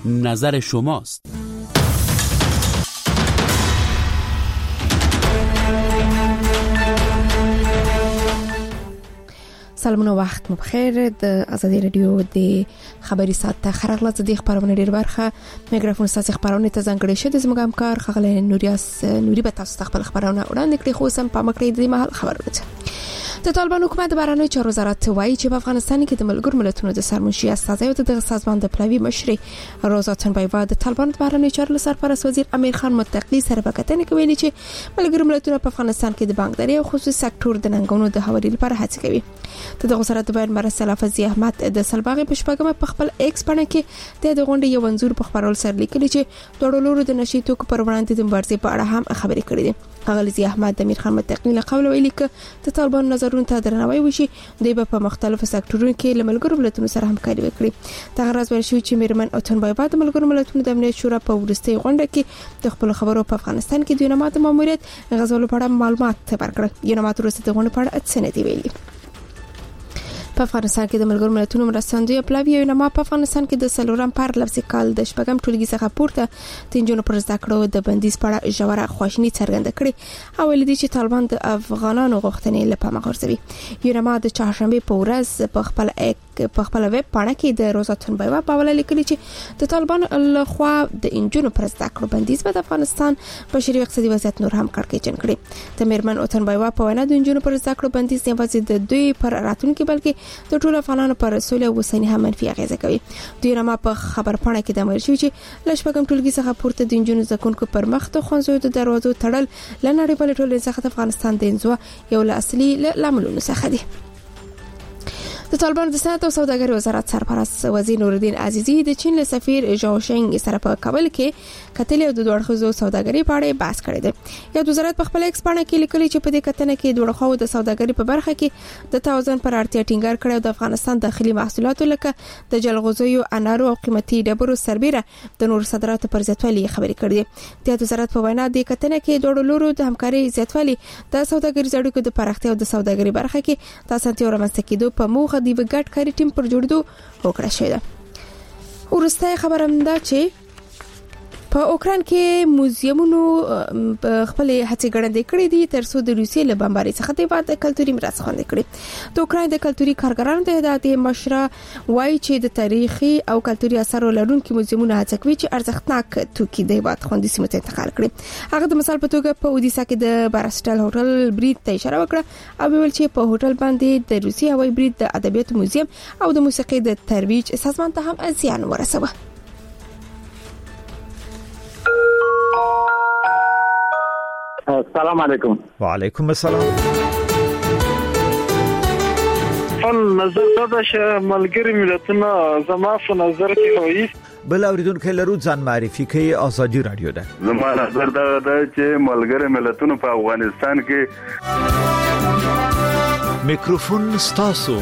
نظر شماست. سلامونه، وخت مو بخیر. د ازادي رادیو د خبري ساعت ته خبرغله د خبرونه ډیر برخه میکروفون ساسي خبرونه ته ځانګړي شه. زموږ همکار خغله نوري به تاسو خپل خبرونه وړاندې کړي. خو سم په مکړې د محل خبرونه د طالبان حکومت د بهرنیو چارو وزارت وایي چې په افغانستان کې د ملګرو ملتونو د سرمنشي استازي او د سازمان د پلاوی مشري روزا تنبایوا د طالبان د بهرنیو چارو سرپرست وزیر امیر خان متقی سره په کتنې کې ویلي چې ملګرو ملتونو په افغانستان کې د بانکداري او خصوصي سکتور د ننګونو د حوالې لپاره هڅه کوي. د وزارت بیان مرسل فضی احمد د سلباغي په شپږمه په خپل ایکس باندې کې د غونډې یو منظور په خبرول سره لیکلي چې د ډولورو د نشي توکو پر وړاندې د مبارزې په اړه هم خبرې کړې دي. غلزی احمد د امیر خان متقی له قول ویلي چې د طالبان نظرونو ته درناوی وشي، دوی په مختلفو سکتورونو کې له ملګرو ملتونو سره همکاري وکړي. دا غرض ورشي چې میرمن او تنبایوا د ملګرو ملتونو د امنیت شورا په ورستۍ غونډه کې د خپل خبرو په افغانستان کې د یونامات ماموریت غزولو په اړه معلومات ورکړل. یونامات ورسته د غونډې په اړه څه نه دی ویلي. په افغانستان کې د ملګرو ملتونو مرستندوی پلاوی یوناما په افغانستان کې د سلورم پر لفظي کال د شپږم ټولګي څخه پورته د انجونو پر زده کړو د بندیز په اړه ژوره خواشیني څرګنده کړې او ویلي چې طالبان د افغانانو غوښتنې لپاره غورځوي. یوناما د چهارشنبه په ورځ په خپل ویب پاڼه کې د روزا تنبایوا په حواله لیکلي چې د طالبان له خوا د انجونو پر زده کړو بندیز په افغانستان بشري او اقتصادي وضعیت نور هم کړکېچن کړي. د میرمن او تنبایوا په وینا د انجونو پر زده کړو بندیز نه یوازې د دوی پر راتلونکي بلکې د ټولو افغانانو پر سولې او وسنۍ هم منفي اغیزه کوي. د یوناما په خبر پاڼه کې د امر شوی چې لښپګم ټولګي څخه پورته د انجونو زکونکو پر مخ د خوانزو د دروازو تړل لنړیوال ټولنې څخه د افغانستان د انزوا یو له اصلي لاملونو څخه دی. د طالبان د صنعت او سوداګرۍ وزارت سرپرست وزیر نورالدین عزیزی د چین له سفیر ژاو شینګ سره په کابل کې کتلې او د دوه اړخیزو سوداګرۍ په اړه بحث کړی دی. یو وزارت په خپل ایکس باندې کې لیکلي چې په دې کتنه کې دوه اړخو د سوداګرۍ په برخه کې د توازن پر اړتیا ټینګار کړی او د افغانستان داخلي محصولاتو لکه د جلغوزیو، انارو او قیمتي ډبرو سربېره د نور صادراتو پر زیاتوالي خبرې کړې. د وزارت په وینا د کتنه کې دوه لورو د همکارۍ زیاتوالي د سوداګریز اړیکو د پراختیا او د سوداګرۍ برخه کې د اسانتیا رامنځته کېدو په موخه د ګډ کاري ټیم پر جوړېدو وکړه شوې ده. ورسته خبره هم ده چې په اوکران کې موزیمونو خپل هڅې ګړندې کړې دي ترڅو د روسیې له بمبارۍ څخه د بعد کلتوري میراث خوندي کړي. د اوکران د کلتوري کارګرانو د اتحادیې مشره وایي چې د تاریخي او کلتوري اثارو لرونکو موزیمونو هڅه کوي چې ارزښتناک توکي د بعد خوندي سیمو ته انتقال کړي. هغه د مثال په توګه په اودیسا کې د بارسټل هوټل برید ته اشاره وکړه او ویل چې په هوټل باندې د روسي هوایي برید د ادبیاتو موزیم او د موسیقي د ترویج سازمان ته هم زیان ورسوه. السلام علیکم. وعلیکم السلام. نظر دا چې ملګری ملتونه زما په نظر کې وایي بل اوریدونکو لرو ځان معرفي کوي. ازادي رادیو ده. زما نظر دا چې ملګری ملتونه په افغانستان کې میکروفون ستاسو.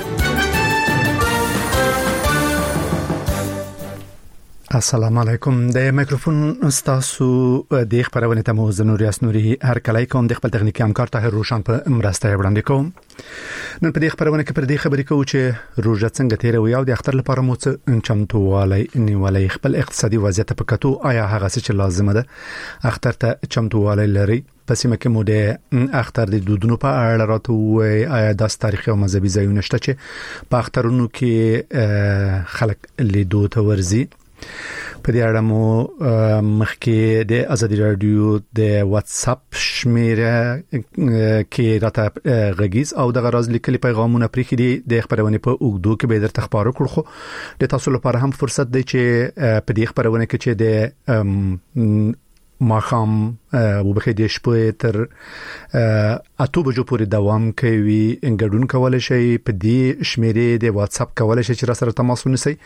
السلام علیکم. د میکروفون ستاسو د خبرونه ته مو زنوریاس نوري هر کله کوم د خپل تخنیکی همکار طاهر روشن په مرسته وړاندې کوم. نن په دې خبرونه کې پر دې خبرې کوو چې روزه څنګه تیروي او د اختر لپاره مو څه چمتووالی نیولای خپل اقتصادي وضعیت په کتو آیا هغه څه چې لازم ده اختر ته چمتووالی لري. پس مکه مو د اختر د دودونو په اړه راته وای آیا د تاریخي او مذهبي ځایونه شته چې په اخترونو کې خلک لیدو ته ورزي. په دې اړه مو مخکې د ازادي رادیو د واتس اپ شمیره کې راته غږیز او د غراز لیکلي پیغامونه پرې دي د خبرونه په اوګدو کې به درته خبرو کړو. خو د تاسو لپاره هم فرصت دی چې په دې خبرونه کې چې د ماخام وبخې د شپې تر اته بجو پورې دوام کوي. انګډون کولای شي په دې شمیره د واتس اپ کولای شي چې را سره تماس ونیسئ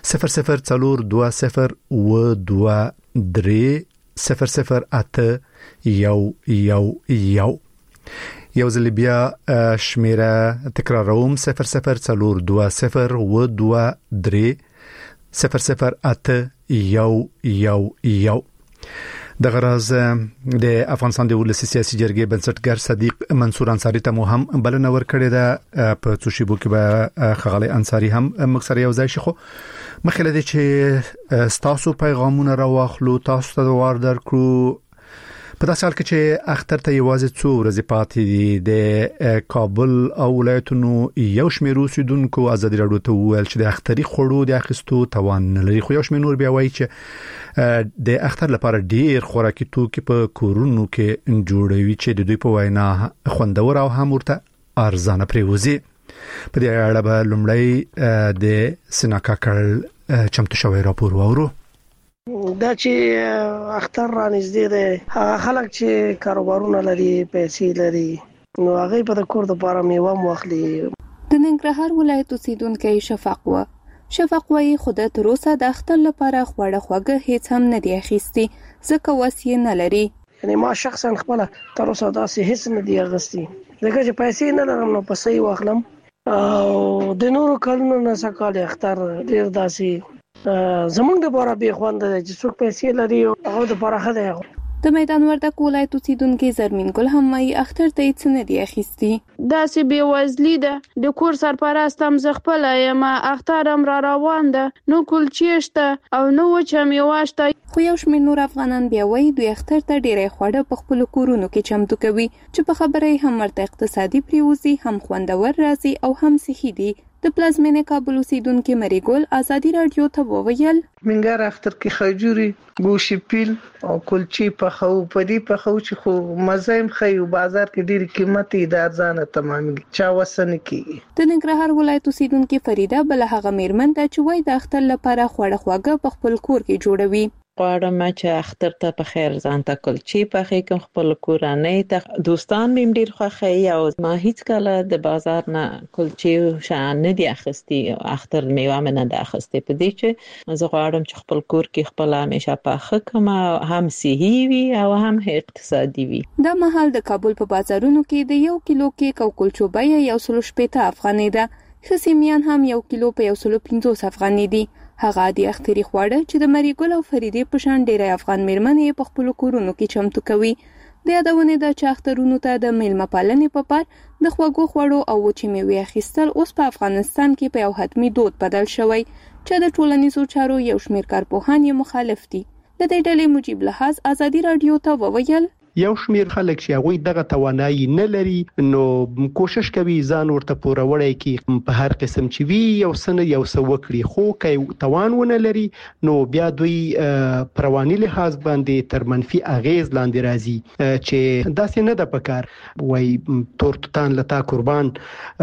002023000811 یو ځل بیا شمیره تکراروم 002023000811. د غراز د افغانستان د ولسی سیاسي جرګې بنسټګر صدیق منصور انصاری ته هم بلنه ورکړې ده په څوشيبو کې به خغلی انصاری هم مکسر یو ځای شي. خو مخکې لدی چې تاسو پیغامونه راوخلو تاسو ته وار درکړو په داسې حال کې چې اختر ته یوازې څو ورځې پاتې دي د کابل او ولایتونو یو شمېر اوسیدونکو ازادي راډیو ته وویل چې د اختري خوړو د اخیستو توان نه لري. خو یو شمېر نور بیا وایي چې د اختر لپاره ډیر خوراکي توکي په کورونو کې جوړوي چې د دوی په وینا خوندور او هم ورته ارزانه پریوزي. په دې اړه به لومړی د سناکا کړل چمتو شوی راپور وورو. دا چې اختر را نږدې دی هغه خلک چې کاروبارونه لري پیسې لري نو هغه په کور د لپاره میوه واخلي. د ننګرهار ولایت اوسیدونکو شفق وایي خود تر اوسه د اختر لپاره خوړه خوږه هیڅ هم نه دی اخیستي ځکه وسیله نه لري. یعنی ما شخصا خپل تر اوسه داسې هیڅ نه دی اغستی ځکه چې پیسې نه لرم نو پیسې واخلم او د نورو کلونو نه سکاله اختر ډیر داسې زمونږ د لپاره به خوند دی چې څوک پیسې لري او هغه د لپاره خدای. د میدان وردګ ولایت اوسیدونکو زرمین ګل هم وايي اختر ته هیڅ نه دی اخیستي. دا سه بي وزلی ده د کور سرپرستم زغپل یم اخترم را روان ده نو کلچېشته او نو چم یواشته. خو یو شمېر نور افغانان بیا وایي دوی اختر ته ډېرې خوړه په خپل کورونو کې چمتو کوي چې په خبره هم ورته اقتصادي پریوزي هم خوندور راځي او هم صحي دي. د پلازمینې کابل اوسیدونکو مریګل ازادي رادیو ته وویل منګر اختر کې خجوري ګوشي پیل او کلچی په خو پدی په خو چې خو مزایم خو بازار کې ډېر قیمتي د ارزانه تمامي چا وسن کې. د ننګرهار ولایت اوسیدونکو فریده بل هغه میرمن ته چې وای د اختر لپاره خوړه خوږه په خپل کور کې جوړوي. غواړم چې اختر ته په خیر ځان ته کلچی پخې کوم خپل کورانه ته دوستان مې ډیر خوښي او ما هیڅ کله د بازار نه کلچی شان نه دی اخستي اختر میوه مې نه د اخستي په دې چې زه غواړم چې خپل کور کې خپل همیشه پخې کوم هم صحي وي او هم اقتصادي وي. د محل د کابل په بازارونو کې د 1 کیلو کیک او کلچو بیه 160 افغانۍ ده. خسیمیان هم 1 کیلو په 150 افغانۍ دي. هغه د اختري خواړه چې د مریګل او فریدې په شان ډېر افغان میرمنې په خپل کورونو کې چمتو کوي. د یادونه ده چې اخترونو ته د میلمه پالنې په پار د خوږو خوړو او وچې میوې اخیستل اوس په افغانستان کې په یو حتمي دود بدل شوی چې د ټولنیزو چارو یو شمېر کارپوهان یې مخالف دي. د دې ډلې مجيب لحاظ ازادي رادیو ته وویل یو شمیر خلک چې هغه دغه توانایي نه لري نو کوشش کوي ځان ورته پوروړی کی په هر قسم چې وی یو سن یو سو وکړي خو کوي توان ونه لري نو بیا دوی پرواني لحاظ باندې تر منفي اغیز لاندې راځي چې داسې نه د پکار وای تورتان لتا قربان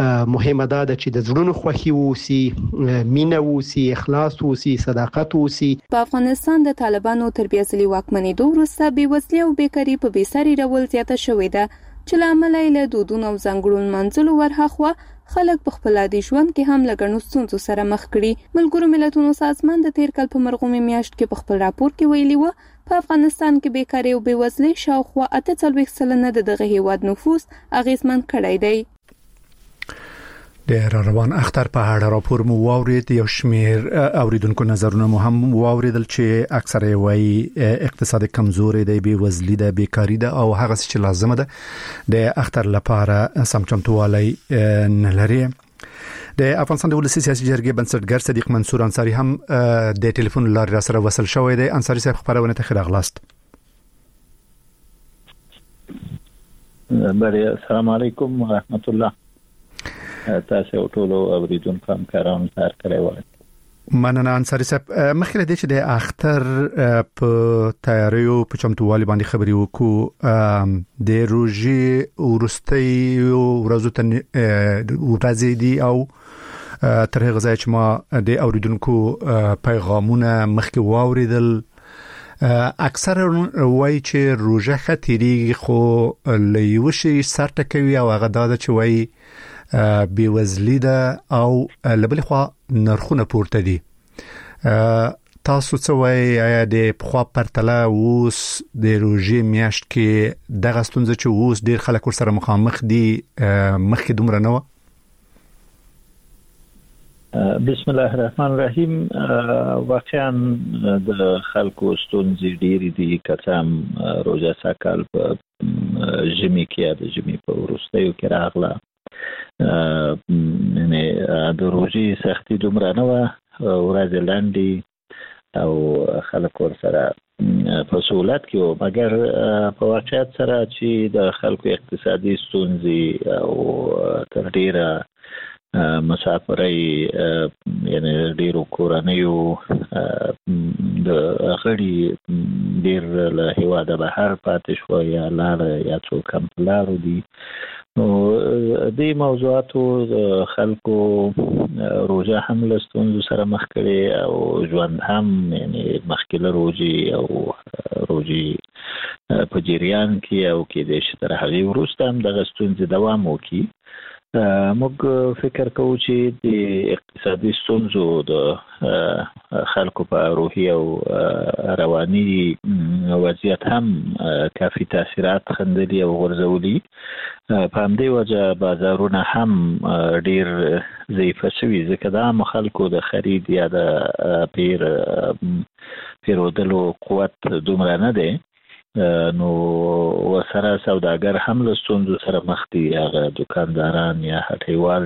مهمه ده چې د زړونو خوخي ووسی مینه ووسی اخلاص ووسی صداقت ووسی. په افغانستان د طالبانو تربیته واکمنۍ وروسته بیوزلي او بیکاری په بېساري ډول زیاته شوې ده چې لامل یې له دودونو او ځانګړو منځلو ورهاخوا خلک په خپل عادي ژوند کې هم لګڼو ستونزو سره مخ کړي. ملګرو ملتونو سازمان د تیر کال په مرغومي میاشت کې په خپل راپور کې ویلي و په افغانستان کې بیکاری او بیوزلي شاوخوا 48% د دغه هیواد نفوس اغیزمن کړی دی. د روان اختر په اړه راپور مو واورید. یو شمیر اوریدونکو نظرونه مو هم واوریدل چې اکثره وایي اقتصاد کمزوري دی بیوزلي ده بیکاری ده او هغه څه چې لازمه ده د اختر لپاره سم چمتووالی نه لري. د افغانستان د ولسی سیاسي جرګې بنسټګر صدیق منصور انصاری هم د ټلیفون لارې سره وصل شوی دی. انصاری صاحب خبرونه ته راغلاست. بله السلام علیکم و رحمت الله. تاسو ټول اوریدونکو همکارانو ته کړی و. مننه انصاری صاحب. مخکې د دې چې د اختر په تیاریو په چمتووالي باندې خبري وکړو د روزي ورستي ورځو ته ورځي دي او تر هغه ځای چې ما د اوریدونکو پیغامونه مخکې واوریدل اکثر وایي چې روزه خطرېږي خو لېوشي سر ټکوي او هغه دا چې وایي بیوزلی ده او لبل خو نرخونه پورته دي. تاسو څه وایي آیا د خو پرتله اوس د روزي میاشت کې دغه ستونزه چې اوس ډیر خلک ور سره مخامخ دي مخکې دومره نه و؟ بسم الله الرحمن الرحیم. واقعا د خلکو ستونزې ډېرې دي، کڅام روزه ساکال په ژمي کې د ژمي په وروستیو کې راغله. یعنی د روزې سختي دومره نه وه، ورځې لنډې او خلک ورسره په سهولت کې وو، مګر په واقعیت سره چې د خلکو اقتصادي ستونزې او تر ډېره مسافرۍ، یعنی ډېرو کورنیو د غړي ډېر له هېواده بهر پاتې شوه یا لاړه یا څوک هم په لارو دي. نو دې موضوعاتو د خلکو روژه هم له ستونزو سره مخ کړې او ژوند هم، یعنی مخکې له روژې او روژې په جریان کې او کېدای شي تر هغې وروسته هم دغه ستونزې دوام وکړي. موږ فکر کوو چې د اقتصادي ستونزو د خلکو په روحي او رواني وضعیت هم کافي تاثیرات خندلي او غورځولي. په همدې وجه بازارونه هم ډیر ضعیفه شوي، ځکه د عامو خلکو د خرید یا د پیرودلو قوت دومره نه دی. نو وسره سوداګر هم له ستونزو سره مخ دي، هغه دکانداران یا هټیوال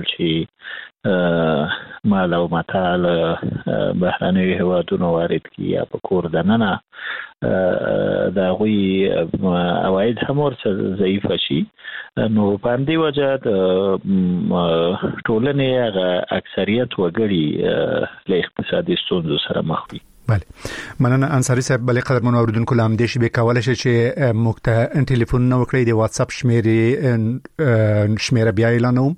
چې مال او متاع له بهرنیو هېوادونو وارد کړي یا په کور دننه د هغوی عواید هم ورسره ضعیفه شي. نو په همدې وجه د ټولنې هغه اکثریت وګړي له اقتصادي ستونزو سره مخ وي. بله، مننه انصاری صاحب. بلې قدرمنو اوریدونکو له همدې شیبې کولی شئ چې موږ ته ټلیفونونه وکړئ. د واتس اپ شمیره بیا اعلانوم: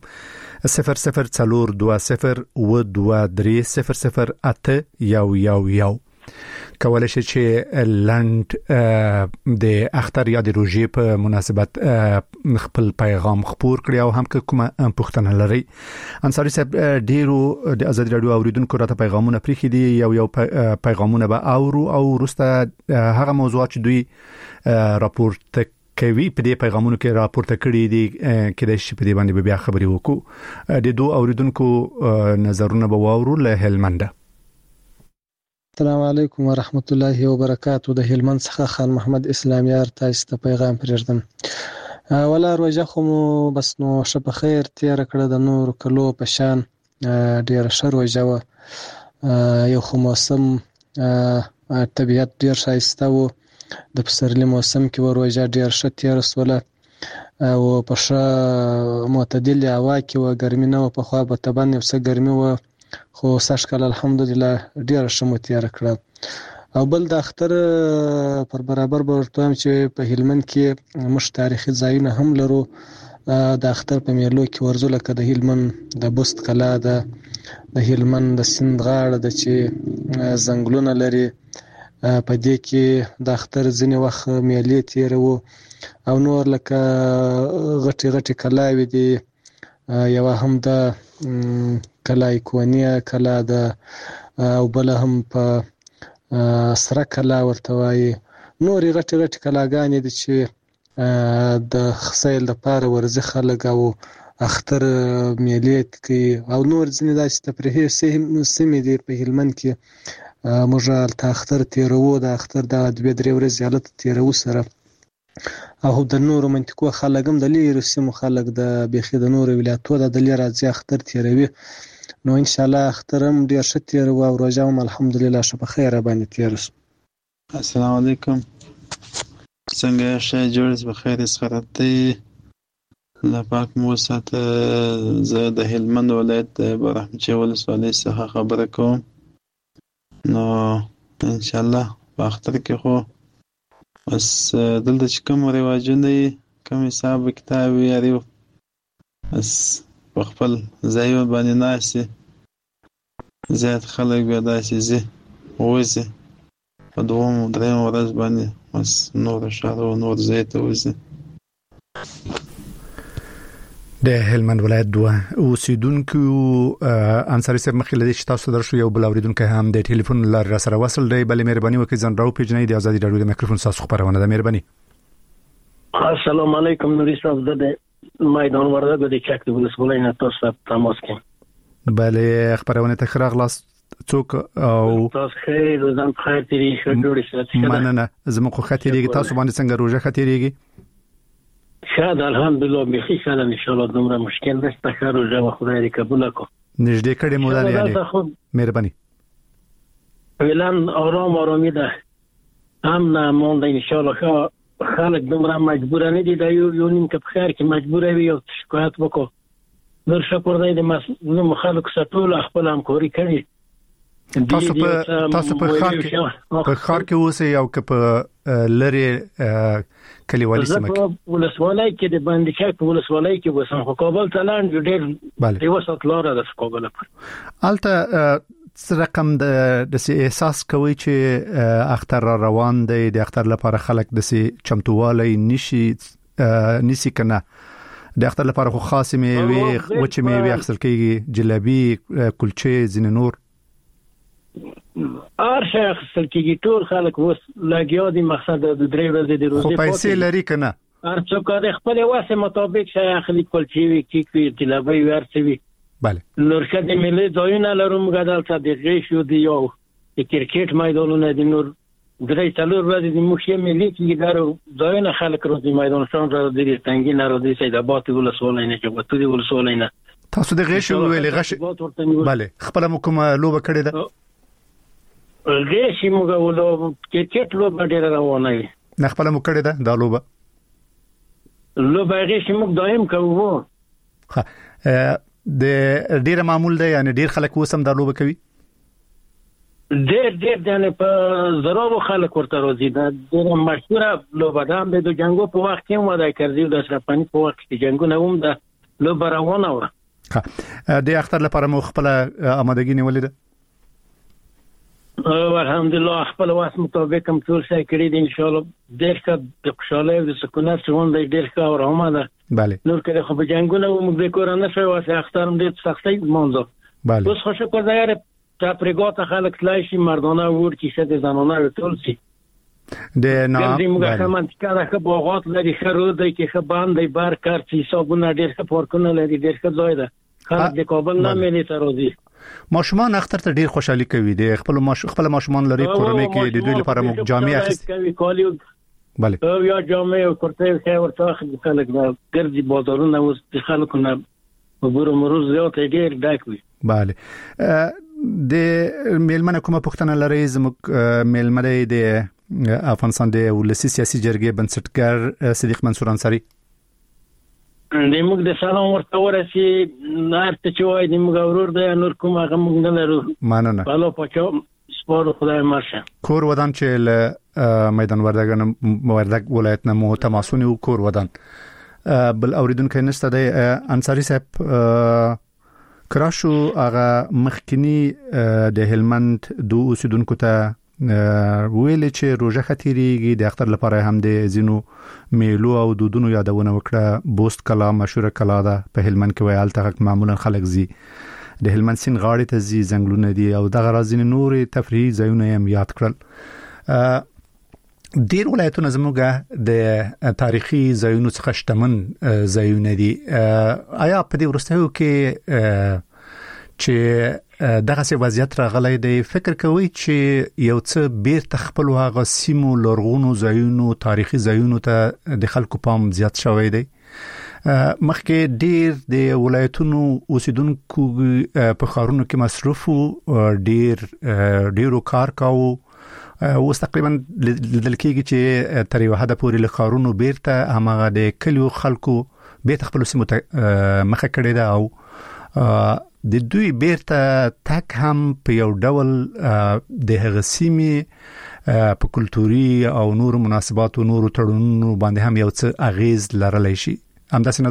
002022300811. کولی شئ چې لنډ د اختر یا د روژې په مناسبت خپل پیغام خپور کړئ او هم که کومه پوښتنه لرئ. انصاری صاحب، ډیرو د ازادي رادیو اوریدونکو راته پیغامونه پریښي دي، یو پیغامونه به اورو او وروسته هغه موضوعات چې دوی راپورته کوي په دې پیغامونو کې راپورته کړي دي کېدای شي په دې باندې بیا خبرې وکړو. د دوه اوریدونکو نظرونه به واورو. له هلمنده: السلام علیکم ورحمت الله وبرکاتہ. د هلمند څخه خان محمد اسلامیار تاسو ته پیغام پرېږدم. ولا روزه خو بس نو شپه خیر تیر کړه، د نور کلو په شان ډیر ښه روزه و. یو خو موسم طبیعت ډیر ښایسته و، د پسرلي موسم کې و روزه ډیر ښه تیر سوله او په ښه معتدل هوا کې و، ګرمي نه و، په خوا به طبعا یو څه ګرمي و، خو سږکال الحمدلله ډیره ښه مو تیره کړه. او بل د اختر پر برابر به ورته وایم چې په هلمند کې موږ تاریخي ځایونه هم لرو. د اختر په میلو کې ورځو، لکه د هلمند د بست کلا، د هلمند د سیند غاړه ده چې ځنګلونه لري، په دې کې د اختر ځینې وخت میلې تیروو. او نور لکه غټې غټې کلاوې دي، یوه هم د کلا ایکونیه کلا ده او بل هم په سره کلا ورته وایي. نورې غټې غټې کلاګانې دي چې د سیل دپاره ورځي خلک او اختر میلې کوي. او نور ځینې داسې تفریحي سیمې دي په هلمند کې، موږ هلته اختر تیروو، د اختر د 2-3 ورځې هلته تیروو سره. او د نورو منطقو خلک هم، د لیرو سیمو خلک، د بیخي د نورو ولایتونو د لیرې راځي اختر تیروي. نو انشاءالله اختر هم ډیر ښه تیروو او روژه هم الحمدلله ښه په خیره باندې تیره شو. السلام علیکم. څنګه ښه جوړ بخیر اسخرت دی له پاک مو ساته. زه د هلمند ولایت د برحمچي ولسوالۍ څخه خبره کوم. نو انشاءالله په اختر کې خو بس دلته چې کوم رواجونه دي، کوم حساب کتاب یاري، بس په خپل ځای باندې ناستې، زیات خلک بیا داسې ځي وځي په 2-3 ورځ باندې بس نور ښار او نور ځای ته وځي. د هلمند ولایت دوه اوسیدونکو انصاری صاحب مخکې لدې چې تاسو درشو یو بل اوریدونکو هم د ټلیفون لار را سره وصل دی. بلې مهرباني وکړئ ځان راو پیژنئ. د ازادي رادیو د میکروفون تاسو خبرونه ده. مهرباني. السلام علیکم. نوري صاحب د میدان ورده د چک د ولسوالۍ نه تاسو ته تماس کوم. بله خبرونه تخراغ لاس څوک او تاسو خیر زم خیر تیری شډوړی سره مننه زموږ خو خاطرېږي تاسو باندې څنګه روزه خاطرېږي شاد الحمدلله بخیر سره ان شاء الله دومره مشکل نشته خیر روزه خدای دې قبول کړي نږدې کړي مو ده یعنی مهرباني اعلان آرامی ده هم نه مونږ ان شاء الله خلک دومره مجبور نه دي دا یو نیم کپ خیر کې مجبور وي او شکایت وکړو نور شکر دی د مسلمان خلکو ساتلو خپل همکاري کوي تاسو په خار کې اوسئ او که په لری کلیوالي سیمه کې ولسوالۍ کې د باندې شک ولسوالۍ کې وسم خو کابل ته لاندې ډېر دی وسات لاره د کابل الته رقم د احساس کوي چې اختر روان دی د اختر لپاره خلک د چمتووالي نشي کنه د اختر لپاره خو خاصه میوه وچه میوه اخسل کیږي جلبی کلچه زین نور ارشه اخسل کیږي ټول خلک وس لاګیا دي مقصد د درې ورځې د روزي خو پیسې لري کنه ارڅو کده خپل واسه مطابق شي اخلي کلچه وی کی جلبی ورڅوي بله نور کده ملي ځایونه لروم غدل ته د غیشو دی یو د کرکټ میدانونه د نور درې څلور ورځې د مخې ملي کې دارو ځایونه خلک روزي میدان شون را دي تنګي نه را دي سید آباد ولسوالۍ نه چې وته دی ولسوالۍ نه تاسو د غیشو ویلې غش bale خپل کومه لوبه کړې ده غیشي موږ ولو کرکټ لوبه ډیره روانه وي نه خپل مو کړې ده دا لوبه غیشي موږ دایم کوو ها د ډیره معمول ده یعنی ډیر خلک وسم دا لوبه کوي ډېر دنه په زرو خلک ورته روزي دا ډېر مشهوره لوبه ده د جنگو په وخت کې مو دا کړی د شپانی په وخت کې جنگونه هم ده لوبه روانه و د اختر لپاره مو خپل آمادګي نیولې ده الحمدلله خپل واس مطابق هم ټول شي کړی دي ان شاء الله ډېر ښه د خوشاله او د سکونت څخه ډېر ښه او روانه ده bale نور کله خو په جنگونه موږ د کورانه شوی واسه اختر هم ډېر سختي مونږ bale اوس خوشو کو ځای تا پرګوت خلک تلای شي مردانه ور کې شه د زنانه ټول شي د نه موږ کوم چې کا باغات لري خرو دی کې خبان دی بار کار چې حسابونه ډېر ښه پارکونه لري ډېر ښه ځای ده خلک د کابل نه ملي ته روزي ماشومان اختر ته ډېر خوشحالي کوي د خپل ماشومان لري کورنۍ کې د دوی لپاره مو جامې اخیستي bale یا جامې او کرته خیر ورته خلک ګرځي بازارونه اوس د خلکو نه وګورو مروز زیات ډېر ډاک وي bale د میلمنه کومه پښتنه لري زموږ میلمنه د افغانستان د ولسی سیاسي جرګې بنسټګر صدیق منصور انصاری د موږ د سلام ورته ورسي نارته چوي د موږ ورور د نور کومه موږ نه لرو مننه والو پچو سپور خدای ماشه کور ودان چې میدان وردګ ولایت نه مو تماسونی کور ودان بل اوریدونکو نشته د انصاری صاحب کراشو هغه مخکنی د هلمند دو اوسیدونکو ته ویل چې روزه خطرېږي د اختر لپاره هم د زینو میلو او دودونو یادونه وکړه بوست کلا مشهور کلا ده په هلمند کې ویل ته معمولا خلک زی د هلمند سین غاړې ته زی زنګلونه دي او دغه رازین نور تفریحي ځایونه هم یاد کړل ډیر ولایتونه زموږه د تاریخي ځایونو څخه شتمن ځایونه دي آیا په دې ورستیو کې چې دغه څه وضعیت راغلی دی فکر کوي چې یو څه بیرته خپل هغه سیمو لرغونو ځایونو تاریخي ځایونو ته د خلکو پام زیات شوی دی مخکې ډیر د ولایتونو اوسیدونکو په ښارونو کې مصروف ډیرو کار کاوه اوس تقریبا لیدل کېږي چې تر یو حد پورې له ښارونو بیرته هماغه د کلیو خلکو بیرته خپل سیمو ته مخه کړې ده او د دوی بیرته تک هم په یو ډول د هغه سیمې په کلتوري او نور مناسبات او نور تړونونو باندې هم یو څه اغیز لرلی شي همداسې نه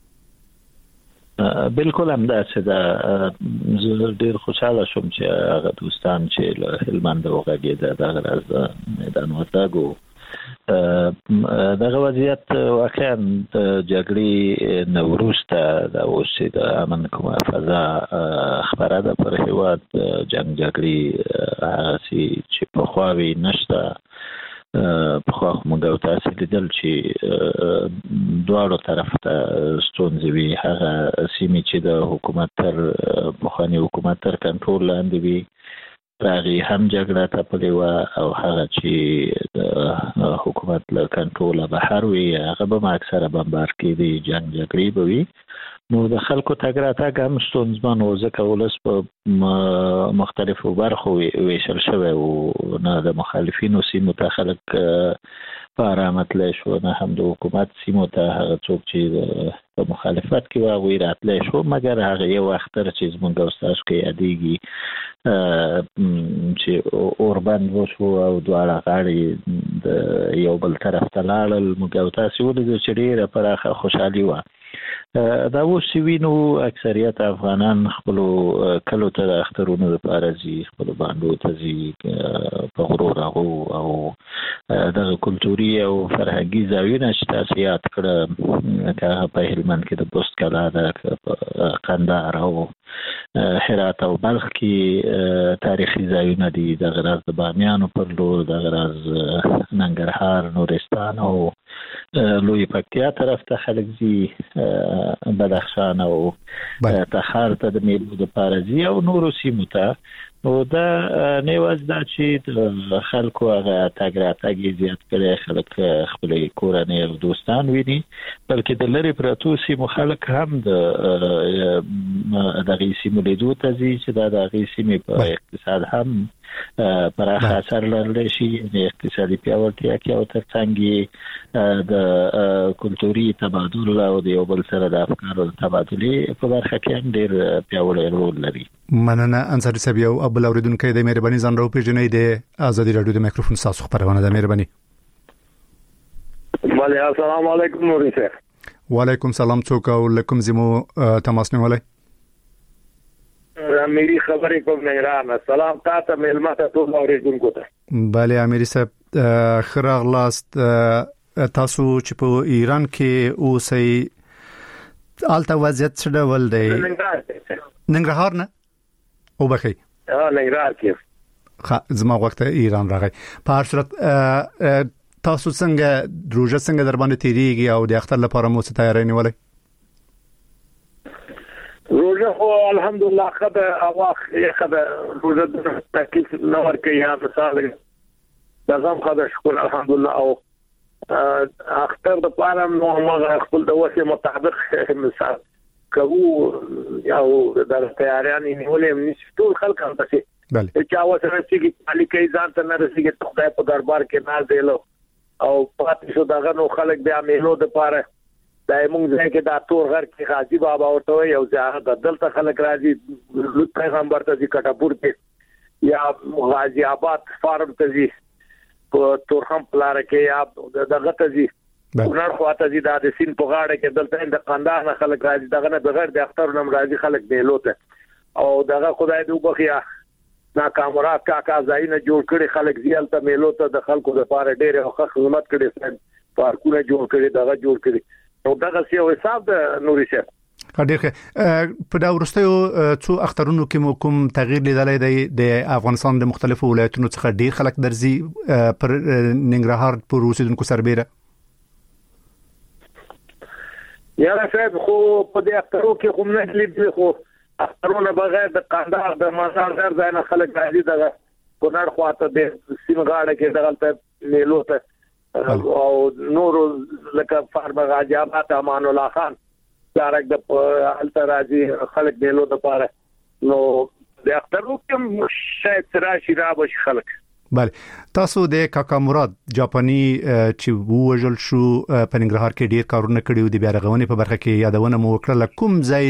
ده بالکل همداسې ده زه ډیر خوشاله شوم چې هغه دوستان چې له هلمند وغږېده دغه راز میدان وردګ دغه وضعیت واقعا د جګړې نه وروسته د اوس د امن کومه فضا خبره ده پر هیواد جنگ جګړې هغه چې په خواوي نشته په خو موږ او تاسو لیدل چې دواړو طرف ته ستونزې وي. هغه سیمې چې د حکومت تر مخاني حکومت تر کنټرول لاندې وي راغي هم جګړه تپلې و او هغه چې حکومت له کنټروله بهر وي هغه به اکثره بمبار کېدي، جنگ جګړې به وي. نو د خلکو تګ راتګ هم ستونزمن و، ځکه ولس په مختلفو برخو ویشل شوی و، نه د مخالفینو سیمو ته خلک په ارامه تللی شو، نه هم د حکومت سیمو ته هغه څوک چې په مخالفت کې و هغوی راتلی شو. مګر هغه یو وخت چې زموږ او ستاسو کې یادېږي چې اوربند وشو او دواړه غاړې د یو بل طرف ته لاړل، موږ او تاسو ولیدو چې ډېره پراخه خوشحالي وه. دا اوس چې وینو اکثریت افغانان خپلو کلو ته د اخترونو دپاره ځي، خپلو بانډو ته ځي، په غرو راغو او دغه کلتوري او فرهنګي ځایونه چې تاسو یاد کړه، که هغه په هلمند کې د بست کلا ده، که په قندهار او هرات او بلخ کې تاریخي ځایونه دي، دغه راز د بامیانو پر لور، دغه راز ننګرهار، نورستان او لوی پکتیا طرف ته خلک ځي، بدخشان او تخار ته د میلو دپاره ځي او نورو سیمو ته. نو دا نه یوازې دا چې د خلکو هغه تګ راتګ یې زیات کړی، خلک خپلې کورنۍ او دوستان ویني، بلکې د لرې پرتو سیمو خلک هم د دغې سیمو لیدو ته ځي چې دا د هغې سیمې په اقتصاد هم پراخ اثر لرلی شي، اقتصادي پیاوړتیا کې او ترڅنګ یې د کلتوري تبادل او د یو بل سره د افکارو د تبادلې په برخه کې هم ډېر پیاوړی رول لري. مننه انصاري صاحب. یو بل اوریدونکی د مهرباني ځان راوپېژنئ، د ازادي راډیو د میکروفون ستاسو خپرونه ده. مهرباني. بله، السلام علیکم نوري صاحب. وعلیکم سلام. څوک او لکم زمو تماس نیولای؟ امیری خبرې کوم نگران. سلام تاسو ملما ته ټول اوریدونکو ته. بله امیری صاحب، خراغلاست. تاسو چې په ایران کې اوسئ، آلته وضعیت څه ډول دی؟ ننګرهار نه او بخي ننګرهار کې زما وخت ایران راغی. په هر صورت تاسو څنګه روزه څنګه در باندې تیریږي او د اختر لپاره مو څه تیاری نیولای؟ روزه خو الحمدلله خبر اواخ خبر روزه تکلیف نه ورکي، یا مثال لازم خبر شکر الحمدلله. او اختر د پاره نو ما خپل د وسه مطابق مثال کوو او د تیاریان نیولې نشټو خلک هم تاسو بله چې اوس راځي علي کې ځان ته نه رسیږي، خدای په دربار کې ناز دیلو او پاتې شو دغه نو خلک بیا میلو د پاره دایمون ځای کې د تور غر کې غازی بابا ورته یو ځای د دلته خلک راځي، لوط پیغمبر ته ځي کټاپور کې یا غازی آباد فارم ته ځي، په تورخم پلار کې یا دغه ته ځي، ونر خواته ځي، د سین په غاړه کې دلته د قندهار نه خلک راځي، دغه نه بغیر د اختر نم راځي خلک میلو ته. او دغه خدای دې وبخیا ناکامرات کا ځایونه جوړ کړي، خلک زیال ته میلو ته د خلکو لپاره ډېر ښه خدمت کړي، پارکونه جوړ کړي، دغه جوړ کړي. او دغه څه یو حساب د نوري شه ډېر په دا ورستیو څو اخترونو کې مو کوم تغییر لیدلای دی؟ د افغانستان د مختلفو ولایتونو څخه ډېر خلک درځي پر ننګرهار پر اوسیدونکو سربېره. یاره صاحب خو په دې اخترو کې کوم نه لیدل، خو اخترونه بغیر د قندهار د مزار ځای نه خلک راځي، دغه کونړ خواته د سیم غاړه کې دغه میلو ته او نورو لکه فارم غازی آباد امان الله خان دارک د التراجی خلک میلو د پاره. نو د اخترو کې شاید راشي را بش خلک. بله، تاسو د کاکا مراد جاپانی چې وژل شو په ننګرهار کې ډیر کارونه کړي او د بیا رغونې په برخه کې یادونه مو وکړه، کوم ځای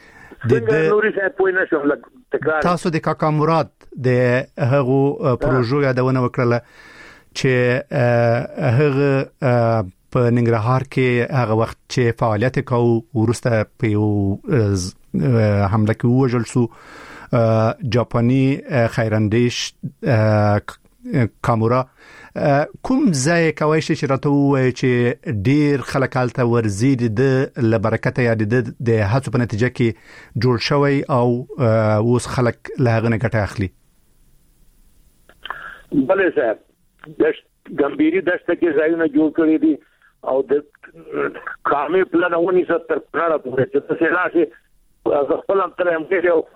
تاسو د کاکا مراد د هغو پروژو یادونه وکړه چې هغه په ننګرهار کې هغه وخت چې فعالیت کوي ورسته په حمله کې وژل شو جاپانی خیراندیش کامورا. کوم ځای کوي چې راته وایي چې ډیر خلک حالت ورزي د لبرکته یا د هڅو په نتیجه کې جوړ شوی او اوس خلک له هغه نه ګټه اخلي؟ بله صاحب، د ګمبيري دشت کې ځایونه جوړ کړی دي او د قامي پلانونه تر پراړه پورې چې څه راشي خپل تر هم کې او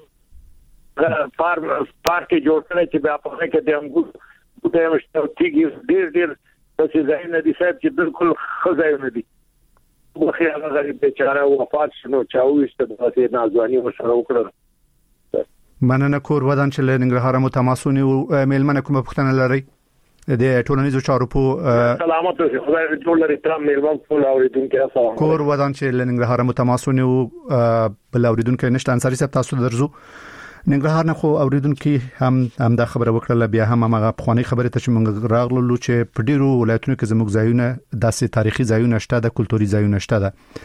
پارک جوړ کړی چې بیا په کې د انګور د مشتو تیږي ډیر څه ځایونه دي چې بالکل خزایونه دي وخی هغه غریب بیچاره وفات شنو چاويست د دې نازواني وشره وکړه مننه کور ودان چې لنګرهار مو تماسونی او میلمنه کوم پښتنه لري د ټولنیزو چارو په سلامات اوسئ خدای دې ټول لري ترام میلمن ټول اوریدونکو سلام کور ودان چې لنګرهار مو تماسونی او بل اوریدونکو نشته انصاری صاحب تاسو درځو ننګرهار نه خو اوریدونکو هم دا خبره وکړه بیا هم هغه خواني خبره ته چې موږ راغلو چې په ډیرو ولایتونو کې زموږ ځایونه داسې تاریخي ځایونه شته د کلتوري ځایونه شته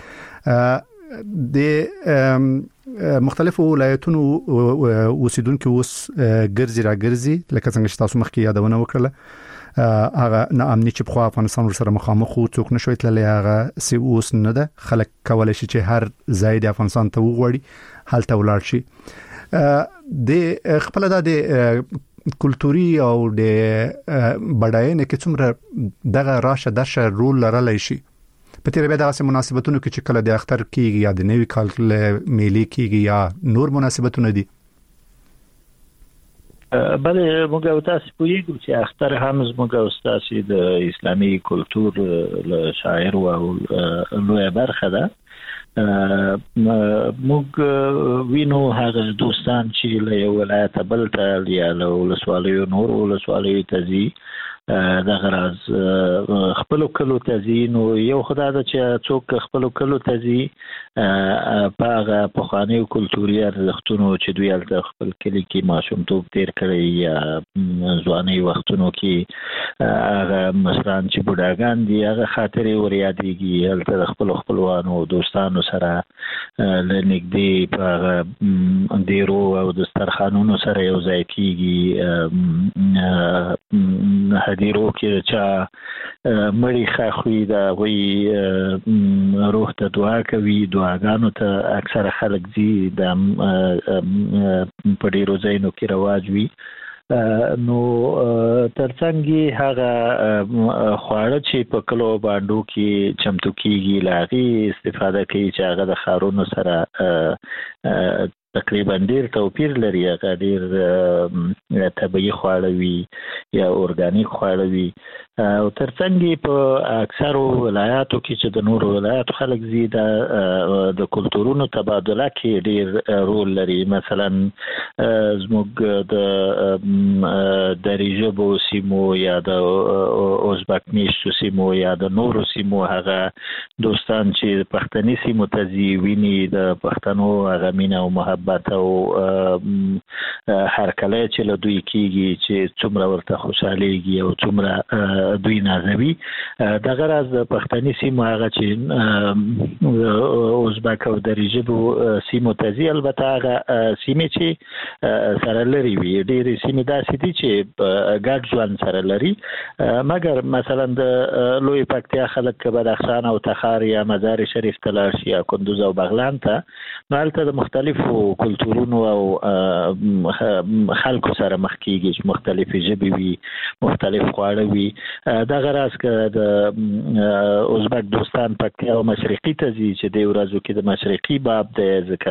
د مختلفو ولایتونو اوسیدونکو اوس ګرځي راګرځي لکه څنګه چې تاسو مخکې یادونه وکړه هغه نه امني چې په افغانستان سره مخامخ او څوک نشوي تللی هغه سی اوس نه ده خلک کولای شي چې هر ځای د افغانستان ته وغوړي هلته ولاړ شي د خپل د کلتوري او د بډاینه کې څومره دغه راشه درشه رول لرلی شي په تیر بیا دغه مناسبتونو کې چې کله د اختر کېږي یا د نوي کال میلې کېږي یا نور مناسبتونه دي بله موږ او تاسو پوهیږو چې اختر هم زموږ او تاسو د اسلامي کلتور له شاعر او لوی برخه ده موږ وینو هغه دوستان چې له یو ولایت بل ته یا له ولسوالیو نور ولسوالیو ته ځي دا غراز خپل کلو ته ځي نو یو خدای د چې څوک خپل کلو ته ځي په هغه پخوانی کلتوري ارزښتونو چې دوی ال خپل کلی کې ماشومتوب تیر کړی یا ځواني وختونو کې هغه مشران چې بډاګان دي هغه خاطرې وریادېږي هلته خپل خپلوانو دوستانو سره لنګدي په ډیرو او دسترخوانونو سره یو ځای کیږي هدیرو کې چې مړی خاخوي دا وی روح ته دعا کوي دعاګانو ته اکثر خلک دي د په ډیرو ځایونو کې رواج وي نو ترڅنګ هغه خواړه چې په کلو باندې کې چمتو کیږي لاغي استفاده کوي چې هغه د خارونو سره تقریبا ډیر توپیر لري هغه ډیر طبيعي خواړه وي یا اورګانیک خواړه وي او ترڅنګ په اکثر ولایاتو کې چې د نور ولایاتو خلک زیاده د کلتورونو تبادله کې ډیر رول لري مثلا زموږ د دریجبو سیمو یا د ازبک میشتو سیمو یا د نورو سیمو هغه دوستان چې پښتني سیمو ته ځي ویني د پښتنو هغه مینه او محبت او هر کله چې له دوی کېږي چې څومره ورته خوشاليږي او څومره دوی نازوي د غرض د پښتني سیمو هغه چې ازبک او دریجبو سیمو ته ځي البته هغه سیمې چې سره لري وي ډېرې سیمې داسې دي چې ګډ ژوند سره لري مګر مثلا د لوی پکتیا خلک بدخشان او تخار یا مزار شریف ته لاړ شي یا کندوز او بغلان ته نو هلته د مختلفو کلتورونو او خلکو سره مخ کېږي چې مختلفې ژبې وي مختلف خواړه وي دغه راز که د ازبک دوستان پکتیا او مشرقي ته ځي چې د ورځو کې د مشرقي باب دی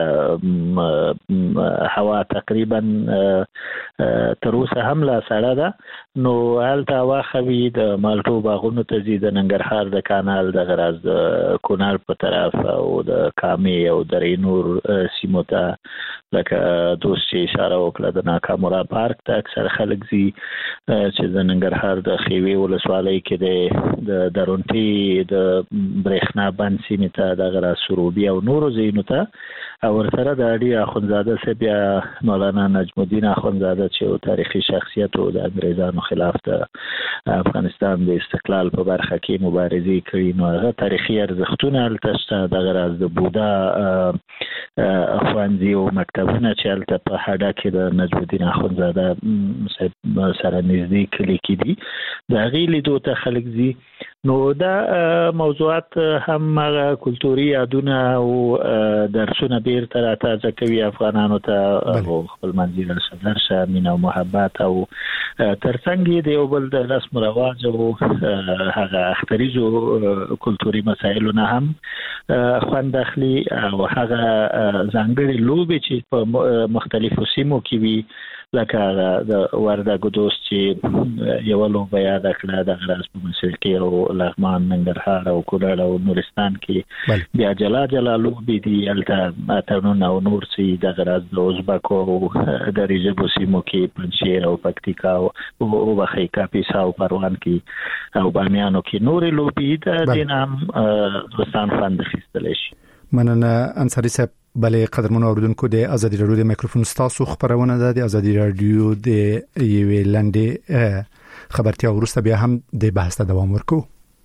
ځکه هوا تقریبا تر اوسه هم لا سړه ده نو هلته هوا ښه وي د مالټو باغونو ته ځي د ننګرهار د کانال دغه راز د کونړ په طرف او د کامې او درې نور سیمو ته لکه دوست چې اشاره وکړه د ناکامورا پارک ته اکثر خلک ځي چې د ننګرهار د خیوي ولسوالۍ کې د درونټي د برېښنا بند سیمې ته دغه راز سروبي او نورو ځایونو ته او ورسره د اډي اخوندزاده صاحب یا مولانا نجم الدین اخوندزاده چې یو تاریخي شخصیت و د انګریزانو خلاف د افغانستان د استقلال په برخه کې مبارزې کړې نو هغه تاریخي ارزښتونه هلته شته دغه راز د بودا ښوونځي او مکتبونه چې هلته په هډه کې د نجم الدین اخوندزاده صاحب سره نږدې کلي کې دي د هغې لیدو ته خلک ځي نو دا موضوعات هم کلتوري یادونه او درسونه ډیر تر تازه کوي افغانانو ته او خپل منځي سره مینه او محبت او ترڅنګ د یو بل د رسم او رواج او هغه اختریزو کلتوري مسایلونه هم خوند اخلي او هغه ځانګړي لوبې چې په مختلفو سیمو کې وي لکه د وردګو دوست چې یو لوبه یاد کړه د غراس په موسیقي او لغمان ننګرهار او کونړ او نورستان کې بیا جلا لوبې دي البته اترون او نور چې د غراس د ازبکو د ریجبو سیمو کې پنځیر او پکتیکا او بخی کاپیسا او پروان کې او بامیانو کې نورې لوبې د دینام دوستان خوند اخیستل شي. مننه انصاری صاحب. بلې قدرمنو اوریدونکو د ازادي رادیو د میکروفون ستاسو خبرونه ده د ازادي رادیو د یوې لنډې خبرتیا ورسته بیا هم د بحث ته دوام ورکو.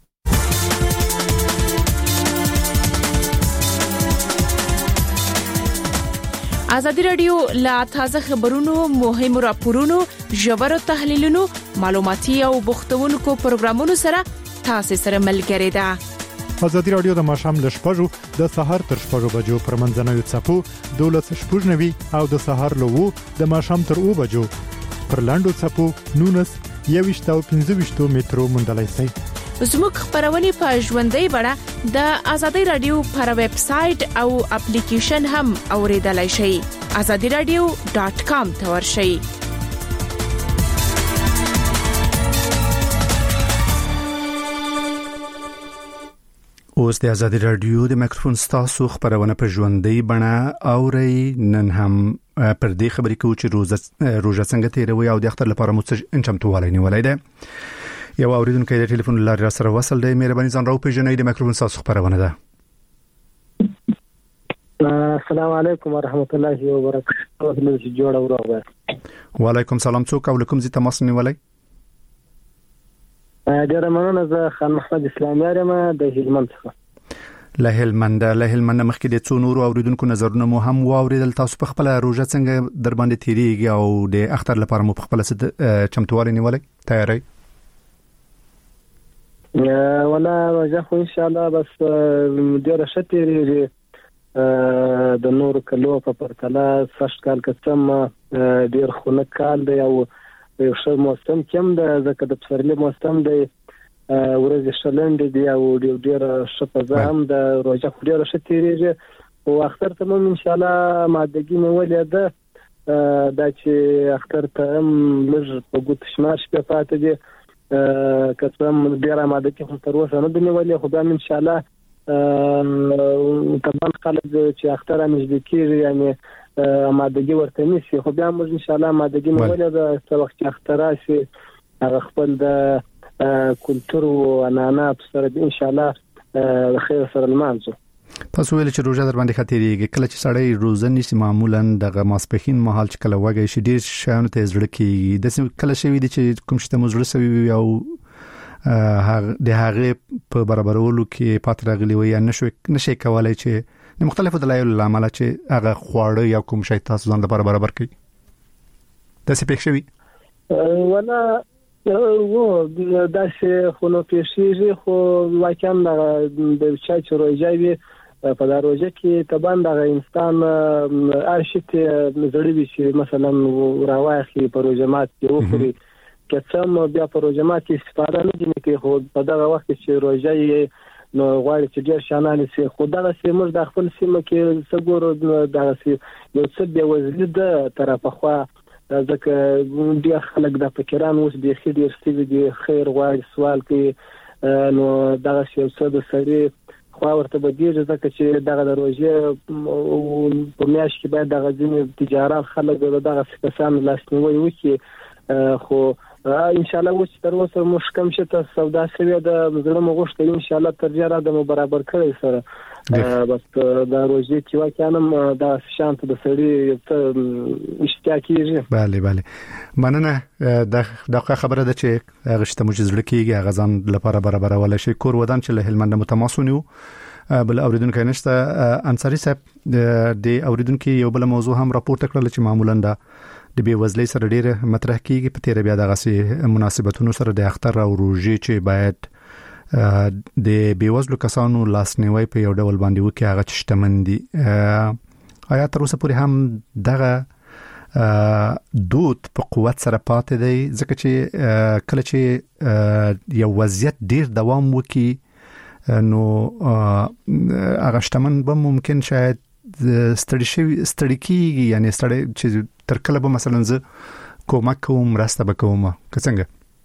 ازادي رادیو لا تازه خبرونو مهمو راپورونو ژور تحلیلونو معلوماتي او بوختونکو پروګرامونو سره تاسو سره ملګری ده. ازادي رادیو د ماشام ل شپږو د سحر تر شپږو بجو پر منځنوي څپو 12:90 او د سحر له 2 د ماشام تر 2 بجو پر لاندو څپو 19 او 15 مترو مندلای سي. زموږ خبرونه په ژوندۍ بڼه د ازادي رادیو پر ویب سټ او اپلیکیشن هم اوریدلای شئ. azadiradio.com ته ورشئ. اوس د ازادي رادیو د میکروفون ستاسو خبرونه په ژوندۍ بڼه اوري. نن هم پر دې خبرې کوو چې روزه څنګه تیروي او د اختر لپاره مو څه چمتووالی نیولای دی. یو اوریدونکو د ټلیفون لارې سره وصل دی. مهرباني ځان راو پیژنئ. د میکروفون ستاسو خبرونه ده. السلام علیکم ورحمت الله وبرکاته. نو جوړ اوره. وعلیکم السلام. څوک او کوم ځای تماس نیولای؟ ډیره مننه. زه خان محمد اسلامي یم د هلمند څخه. له هلمند مخکې د څو نورو اوریدونکو نظرونه مو هم واوریدل. تاسو په خپل روزه څنګه در باندې تیریږي او د اختر لپاره مو په خپل چمتووالی نیولای تیاری؟ ولا روزه خو ان شاء الله بس ډیره ښه تیریږي. د نورو کلو په پرتله سخت کال کسم ډیر خونه کال دی او یو ښه موسم کوم د زکه د پسرلي موسم دی. ورځ شلند دی او ډیر ښه فضا هم د روزه خو ډیر ښه تیریږي او اختر ته هم ان شاء الله مادګي نیولې ده دا چې اختر ته هم لږ په ګوت شمار شپه پاتې دي. کڅم ډیر مادګي خو تر اوسه نه دی نیولې خو به ان شاء الله طبعا خلک چې اختر نږدې کیږي یعنی مادګي ورته نشي خو بیا موږ ان شاء الله مادګي نیولې ده. څو وخت اختراسي هغه خپل د کلچر او عنعنات سره ان شاء الله خیر سره المانځو. تاسو ویل چې روزه در باندې خاطرېږي کله چې سړی روزه نشي معمولا د ماسپخین مهال چې کله وګي شي ډیر شانو ته زړه کیږي. د کله شوی دي چې کوم شته مزړه سوي او د هغه په برابرولو کې پاتراغلی وي یا نشي کولای چې د مختلفو دلایلو لامل چې هغه خواړه یا کوم شی تاسو ځان لپاره برابر کړئ. دا څه پېښ شوی؟ ولا دا چې خو نو پېښېږي خو واقعا د چا چې روزه وي په دا روزه کې طبعا د انسان ارشت زړه وي چې مثلا راوایخي په روزه مات کې وخوري کڅم بیا په روزه مات کې استفاده نه کوي خو په دا وخت چې روزه یې نو غواړي چې ډیر شانانه سي خو دا سیمه د خپل سیمه کې څګور دا سي یو څه به وزن د طرفه خو ځکه ډیر خلک د فکران اوس د خیر ستوي د خیر غواړي سوال کوي نو دا څه د سړي خو ورته به ډیر ځکه چې دغه د روزه په میاش کې باید دغه ځینې تجارت خلک دغه کسان لاسنیوي وکړي خو ان شاء الله اوس تر اوسه مشکم شته سودا سوي د زړه مغشته ان شاء الله ترجیح د برابر کړی سره بس دا روزي چې واکانم دا شانت د سړي ته اشتیاقي. bale مننه. دا خبره ده چې غشته مجزړه کیږي غزان لپاره برابر ولا شي کور ودان چې له هلمند متماسونیو بل اوریدونکو نشته. انصاری صاحب د اوریدونکو یو بل موضوع هم راپورته کړل چې معمولا د بي وزلۍ سره ډیره مطرح کیږي په تیر بیا دغه سي مناسبتونو سره د اختر او روزي چې باید د بیوزلو کسانو لاسنیوي په یو ډول باندې وکي هغه شتمن دي. آیا تر اوسه پورې هم دغه دود په قوت سره پاتې دی؟ ځکه چې کله چې یو وضعیت ډیر دوام وکي نو هغه شتمن به ممکن شاید ستړي کیږي، یعنی ستړي چې تر کله به مثلا زه کومک کوم راسته بکوم که څنګه.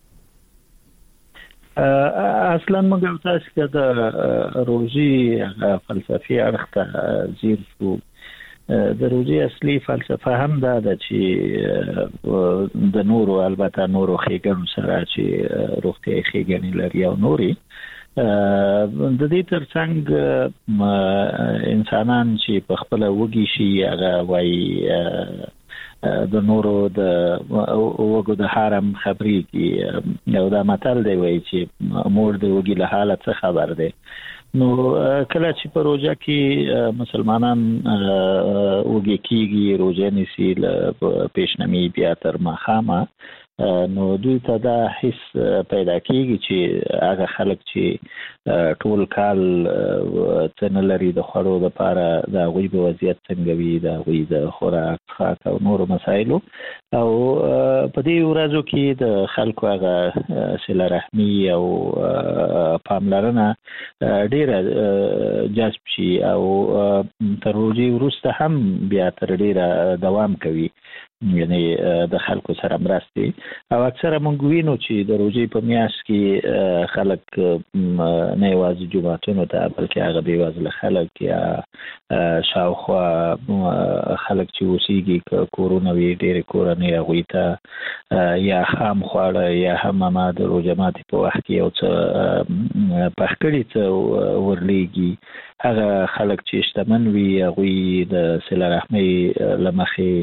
اصلا موږ تاسو کې د روزي فلسفي اړخ ته ځیر شو. د روزي اصلي فلسفه هم دا ده چې د نورو البته نورو ښېګڼو سره چې روغتیايي ښېګڼې لري او نوري د دې ترڅنګ انسانان چې په خپل وږي شي هغه وایي د نورو د وګو د حرم خبرې کی یو دا متل دی وایي چې مور د وږي له حالت څه خبر دی. نو کله چې په روزه کې مسلمانان وږي کیږي روزه نیسي پیشنمی بیا تر ماښامه، نو دوی ته دا حس پیدا کیږي چې هغه خلک چې ټول کال څنګه لري د خورو د پاره د غوي په وضعیت څنګه وي، د غوي د خوراک او نورو مسایلو او په دې ورځو کې د خلکو هغه صله رحمي او پاملرنه ډیره جذب شي او تر روزي وروسته هم بیا تر ډیره دوام کوي، یعنی د خلکو سره مرستي. او اکثره مونږ وینو چې د روزي په میاشت کې خلک نه یوازې جمعتونو ته بلکې هغه بېوزله خلک یا شاوخوا خلک چې اوسېږي کورونه وي ډېرې کورنۍ هغوی ته یا خام خواړه یا هم د روژه ماتي په وخت کې یو څه پخکړي څه ورلیږي. هغه خلک چې شتمن وي هغوی د صله رحمۍ له مخې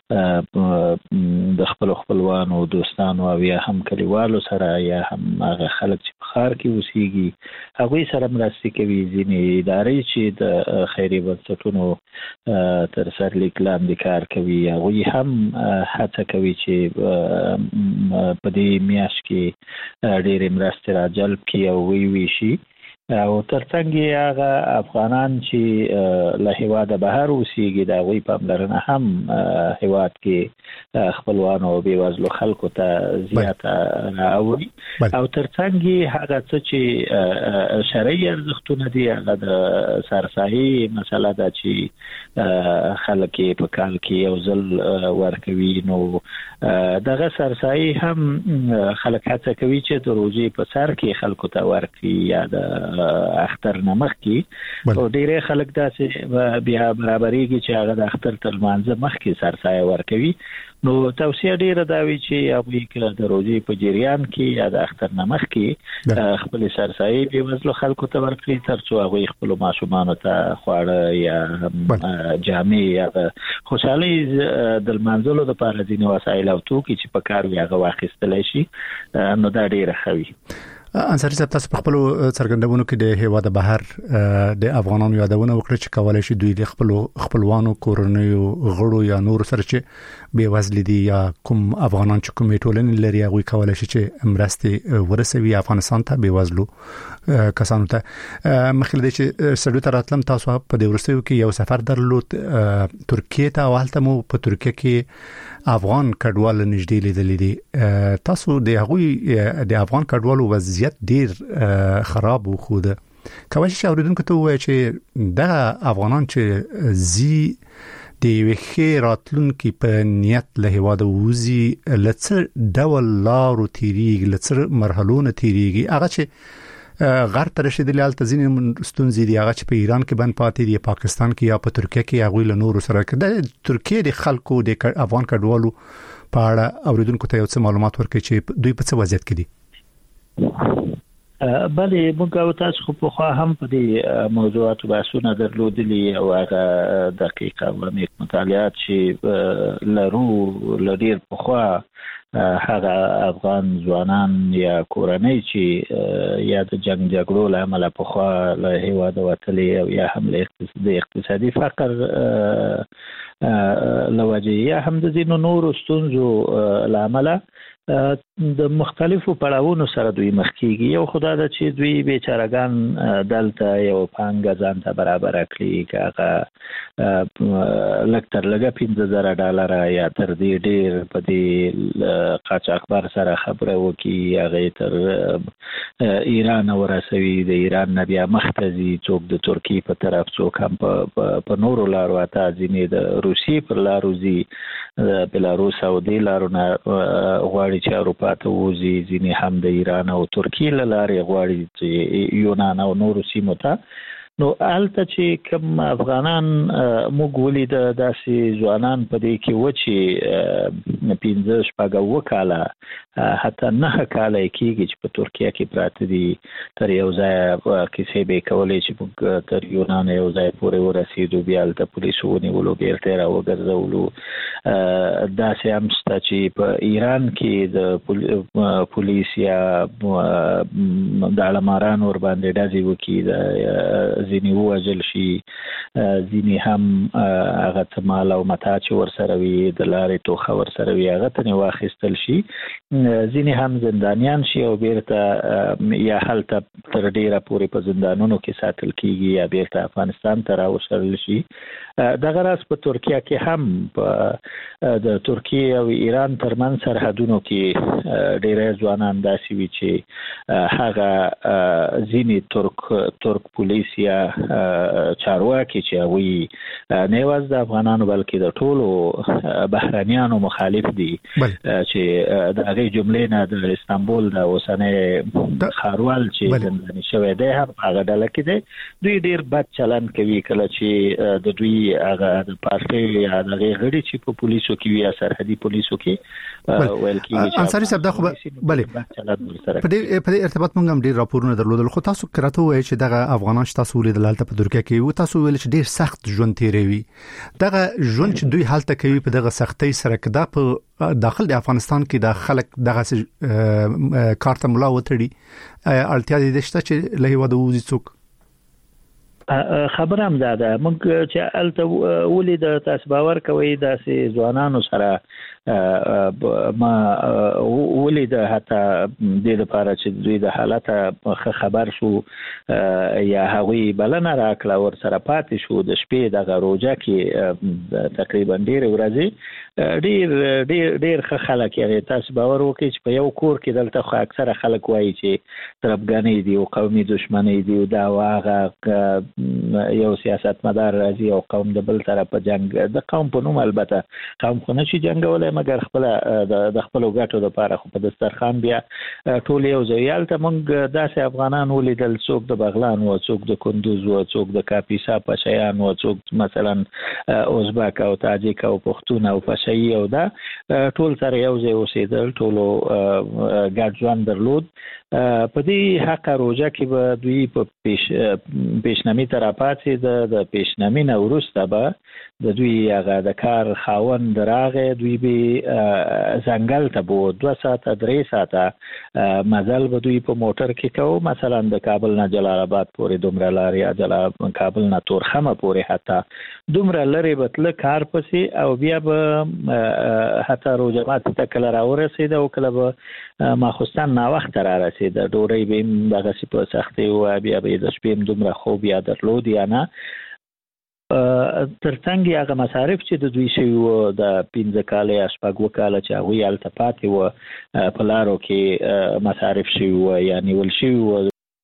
د خپل خپلوانو دوستانو او یا هم کلیوالو سره یا هم هغه خلک چې په ښار کې اوسېږي هغوی سره مرستې کوي. ځینې ادارې چې د خیري بنسټونو تر سرلیک لاندې کار کوي هغوی هم هڅه کوي چې په دې میاشت کې ډېرې مرستې را جلب کړي او ویشي. او ترڅنګ هغه افغانان چې له هیواده بهر اوسېږي د هغوی پاملرنه هم هیواد کې خپلوانو او بېوزلو خلکو ته زیاته راوړي. او ترڅنګ هغه څه چې شرعي ارزښتونه دي هغه د سرسایي مسله ده چې خلک په کال کې یو ځل ورکوي، نو دغه سرسایي هم خلک هڅه کوي چې د روزي په سر کې خلکو ته ورکړي یا د اختر نمخ کې. او ډېر خلک داسې بیا برابرېږي چې هغه د اختر تر لمانځه مخکې سرسایه ورکوي. نو توصیه ډیره دا وی چې هغوی کله د روزي په جریان کې یا د اختر نمخ کې خپل سرسایي بېوزلو خلکو ته ورکړي تر څو هغوی خپلو ماشومانو ته خواړه یا جامې یا خوشحالۍ د لمانځلو دپاره ځینې وسایل او توکي چې په کار وي هغه واخیستلی شي. نو دا ډیره ښه وي. انصاري صاحب تاسو په خپل څرګندونو کې د هیواد بهر د افغانانو یادونه وکړه چې کولای شي دوی د خپلوانو کورنیو غړو یا نور سره چې بېوزل دي یا کوم افغانان چې کومې ټولنې لري هغوی کولای شي چې مرستې ورسوي افغانستان ته بېوزلو کسانو ته. مخکې له دې چې سړیو ته راتلم تاسو په دې وروستیو کې یو سفر درلود ترکیې ته او هلته مو په ترکیه کې افغان کډوال نږدې لیدلې دي. تاسو د هغوی د افغان کډوالو وضعیت ډیر خراب وخود کوي چې اوریدونکو ته وایي چې دا افغانان چې زی د وخې راتلونکي په نیت له هواده وزي لڅ ډول لارو تیریږي لڅ مرحلونه تیریږي هغه چې غر ته رسیدلی الته ځینې ستونزې دي هغه چې په ایران کې بند پاتې دي پاکستان کې یا په ترکیه کې هغوی له نورو سره د ترکیه د خلکو د افغان کډوالو په اړه اوریدونکو ته یو څه معلومات ورکړي چې دوی په څه وضعیت کې دي. بله موږ او تاسو خو په خوا هم په دې موضوعاتو بحثونه درلودلي او هغه دقیق او عمیق مطالعات چې لرو ډېر په خوا هغه افغان ځوانان یا کورنۍ چې یا د جنگ جګړو له امله په خوا له هیواده وتلي او یا هم د اقتصادي فقر له وجې یا هم د ځینو نورو ستونزو له امله د مختلفو پړاوونو سره دوی مخ کیږي. یو خدای د چې دوی بیچارهګان دلته یو پانګه ځان ته برابر کړي کاغه لکتر لګه $15,000 یا تر دې ډیر په دې قاچاقبر سره خبره وکي هغه تر ایران ورسوي د ایران نه بیا مختزي څوک د ترکی په طرف څوک هم په نورو لارو اته ځینې د روسي پر لارو زی بلاروس او د لارو نه غواړي چې اروپا ته وځي ځینې هم د ایران او ترکی لارې غواړي چې یونان او نورو سیمو ته. نو الته چې کوم افغانان موږ ولید داسې ځوانان په دې کې و چې 15 وکاله حتی 9 کاله کېږي چې په ترکیه کې پراته دي تر یو ځای کیسې به کولې چې تر یونان یو ځای پورې ورسېدو بیا الته پولیسو ونیولو بیرته راوګرځولو. داسې هم شته چې په ایران کې د پولیس یا د علماران ور باندې ډزې وکړي ځینې ووژل شي ځینې هم هغه څه مال او متاع چې ورسره وي د لارې توخه ورسره وي هغه ته واخیستل شي ځینې هم زندانیان شي او بیرته یا هلته تر ډیره پورې په زندانونو کې ساتل کیږي یا بیرته افغانستان ته راوشل شي. دغه راز په ترکیه کې هم د ترکیه او ایران ترمن سرحدونو کې ډیره ځوانان داسې وي چې هغه ځینې ترک پولیس یا چارواکي چې هغوی نه یوازې د افغانانو بلکې د ټولو بهرنیانو مخالف دي چې د هغې جملې نه د استانبول د اوسنۍ ښاروال چې زنداني شوی دی هم هغه ډله کې دی. دوی ډیر بد چلند کوي کله چې د دوی هغه د پارټۍ یا د هغې غړي چې په پولیسو کې وي یا سرحدي پولیسو کې ویل کېږي انصاري صاحب دا خو بلې په دې ارتباط موږ هم ډیر راپورونه درلودل خو تاسو کراته وایي چې دغه افغانان چې تاسو ولیدل هلته په ترکیه کې و تاسو ویل چې ډیر سخت ژوند تیروي. دغه ژوند چې دوی هلته کوي په دغه سختۍ سره کدا په داخل د افغانستان کې د خلک دغه کارته ملا وتړي اړتیا دې شته چې له هیواده وځي څوک؟ خبر هم ده موږ چې الته ولید تاسو باور کوي داسې ځوانانو سره ما ولید حتی د لپاره چې دوی د حالت خبر شو یا هغوی بلنه راکړه ور سره پاتې شو د شپې د روزه کې تقریبا ډېر ورځې ډېر خلک یې تاسو باور وکړئ چې په یو کور کې دلته خو اکثره خلک وایي چې طرفګانې دي او قومي دښمنۍ دي او دا واغه یو سیاستمدار راځي او قوم د بل طرف په جنگ د قوم په نوم البته قوم خو نشي جنگولای مګر خپل د خپل ګټو لپاره خو په دسترخوان بیا ټول یو ځای ته موږ داسې افغانان ولیدل څوک د بغلان او څوک د کندوز او څوک د کاپیسا پشیان او څوک مثلا ازبک او تاجک او پښتون او پشي او دا ټول سره یو ځای اوسېدل ټول ګډ ژوند درلود. په دې حق روزه کې به دوی په پیشنامي تراپاتې د پیشنامي نه وروسته به د دوی هغه د کار خاوند راغی دوی به ځنګل ته بو 2 ساعته 3 ساعته مزل به دوی په موټر کې کوو مثلا د کابل نه جلال آباد پورې دومره لارې کابل نه تورخمه پورې حتی دومره لري به تل کار پسې او بیا به حتی روزمات ته کله راورسېد او کله به ماخوستان نا وخت را رسید ډوړی به دغه په سختي او بیا به د شپې دومره خوب یا درلود یا نه ترڅنګ هغه مصارف چې د دوی شوی وو د 15 کال یا 16 کال چې هغه یالته پاتې وو په لارو کې مصارف شوی وو یعنی ول شوی وو.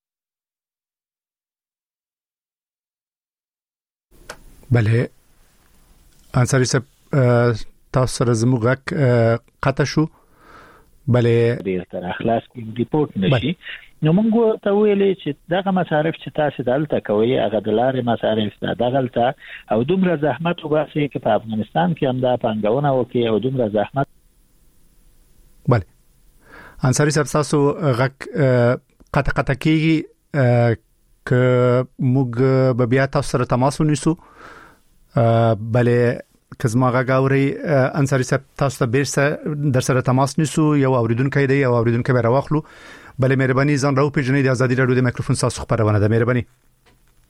بله انصاری صاحب تاسو سره زموږ قطع شو بله ډیر تر اخلاص کې ریپورت نشي نو موږ ته ویلې چې دغه مصارف چې تاسو دلته کوي هغه د لارې مصارف دغلته او دومره زحمت وباسي چې په افغانستان کې هم دا پنګونه وکي او دومره زحمت. بله انصاری صاحب تاسو غک قطع کیږي ک موږ به بیا تاسو سره تماس ونیسو. بله کزما غاوري انصاری صاحب تاسو ته بیرته در سره تماس نیسو یو اوریدونکو دی او اوریدونکو به راوخلو. بله مهرباني ځان راو پیژنې د ازادي رادیو د میکروفون تاسو خبرونه ده مهرباني.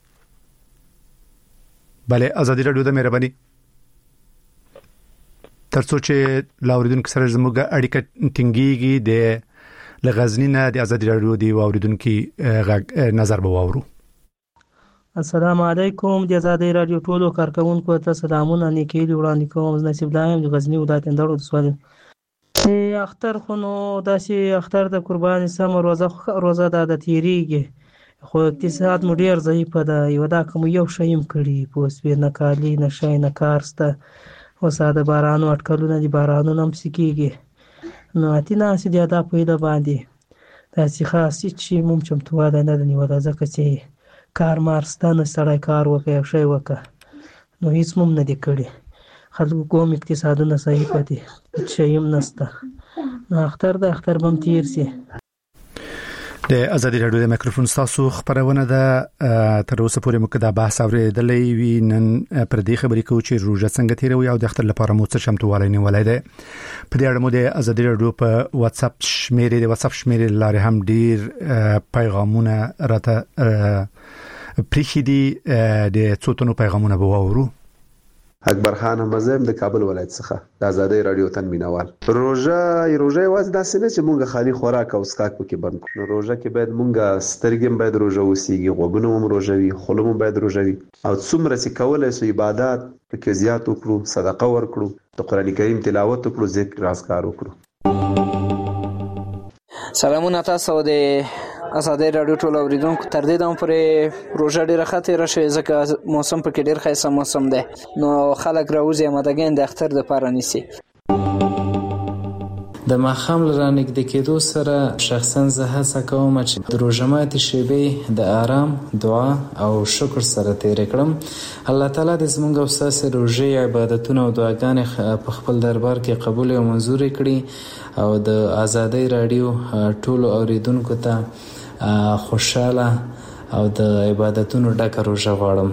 بله ازادي رادیو د مهرباني ترڅو چې لاوریدونکو سره زموږ اړیکه ټینګيږي د لغزنی نه د آزادي رادیو دی اوریدونکو نظر به واورو. السلام علیکم د آزادي رادیو ټولو کارکونکو ته سلامونه نیکي وړاندې کوم. نصیب الله د غزنی ولایت اندړو سوال اختر خو نو داسې اختر د قرباني سم روزه د تیریږي خو اقتصاد مو ډیر ضعیف ده. یو دا کوم یو شایم کړي پوسوي نه کالی نه شای نه کارسته وساده بارانو اٹکلونه دي بارانو نم سکیږي نو اتینا سي دی دا پیدا باندې داسې خاص چې مم چمتواله نه دی ولا ځکه چې کار مارستانه سړی کار وکړي شای وکړي نو هیڅ مم نه دی کړي خلکو کوم اقتصادونه صحیح پدي شایم نسته نو اختر د اختر بم تیر سي. د آزادي رادیو د میکروفون تاسو خبرونه ده تر اوسه پورې موږ دا بحث اورېدلې وی نن پر دې خبرې کوو چې روزه څنګه تیروي او د اختر لپاره مو څه شمتوالی نیولای دی. په دې اړه مو د آزادي رادیو په واتس اپ شمیرې لارې هم ډیر پیغامونه راته پریخي دي د څوتونو پیغامونه به واورو. اکبر خان مزم د کابل ولایت څخه د آزادي رادیو تن مینوال. روزه واز داسې نه چې مونږه خالي خوراک او اسکاک پکې بند کړو. روزه کې باید مونږه سترګې باید روزه وسیږي غوګونه هم روزه وي خلم باید روزه وي او څومره چې کولای شو عبادت پکې زیات وکړو صدقه ورکړو د قران کریم تلاوت وکړو ذکر اذکار وکړو. سلامونه تاسو د آزادي رادیو ټول اوریدونکو تر دې دم پرې روزه ډیره خطر راشه ځکه موسم پکې ډیر خاصه موسم دی نو خلک راوځي مدګین د اختر د پاره نیسي. د ماخام لرانګ د کېدو سره شخصا زه هڅه کوم چې د روزه ماتي شیبې د آرام دعا او شکر سره تیر کړم. الله تعالی دې زموږ او تاسو روزه عبادتونه او دعاګانې په خپل دربار کې قبول او منزور کړي او د آزادي رادیو ټول اوریدونکو ته خوشاله او د عبادتونو ډکه روزه غواړم.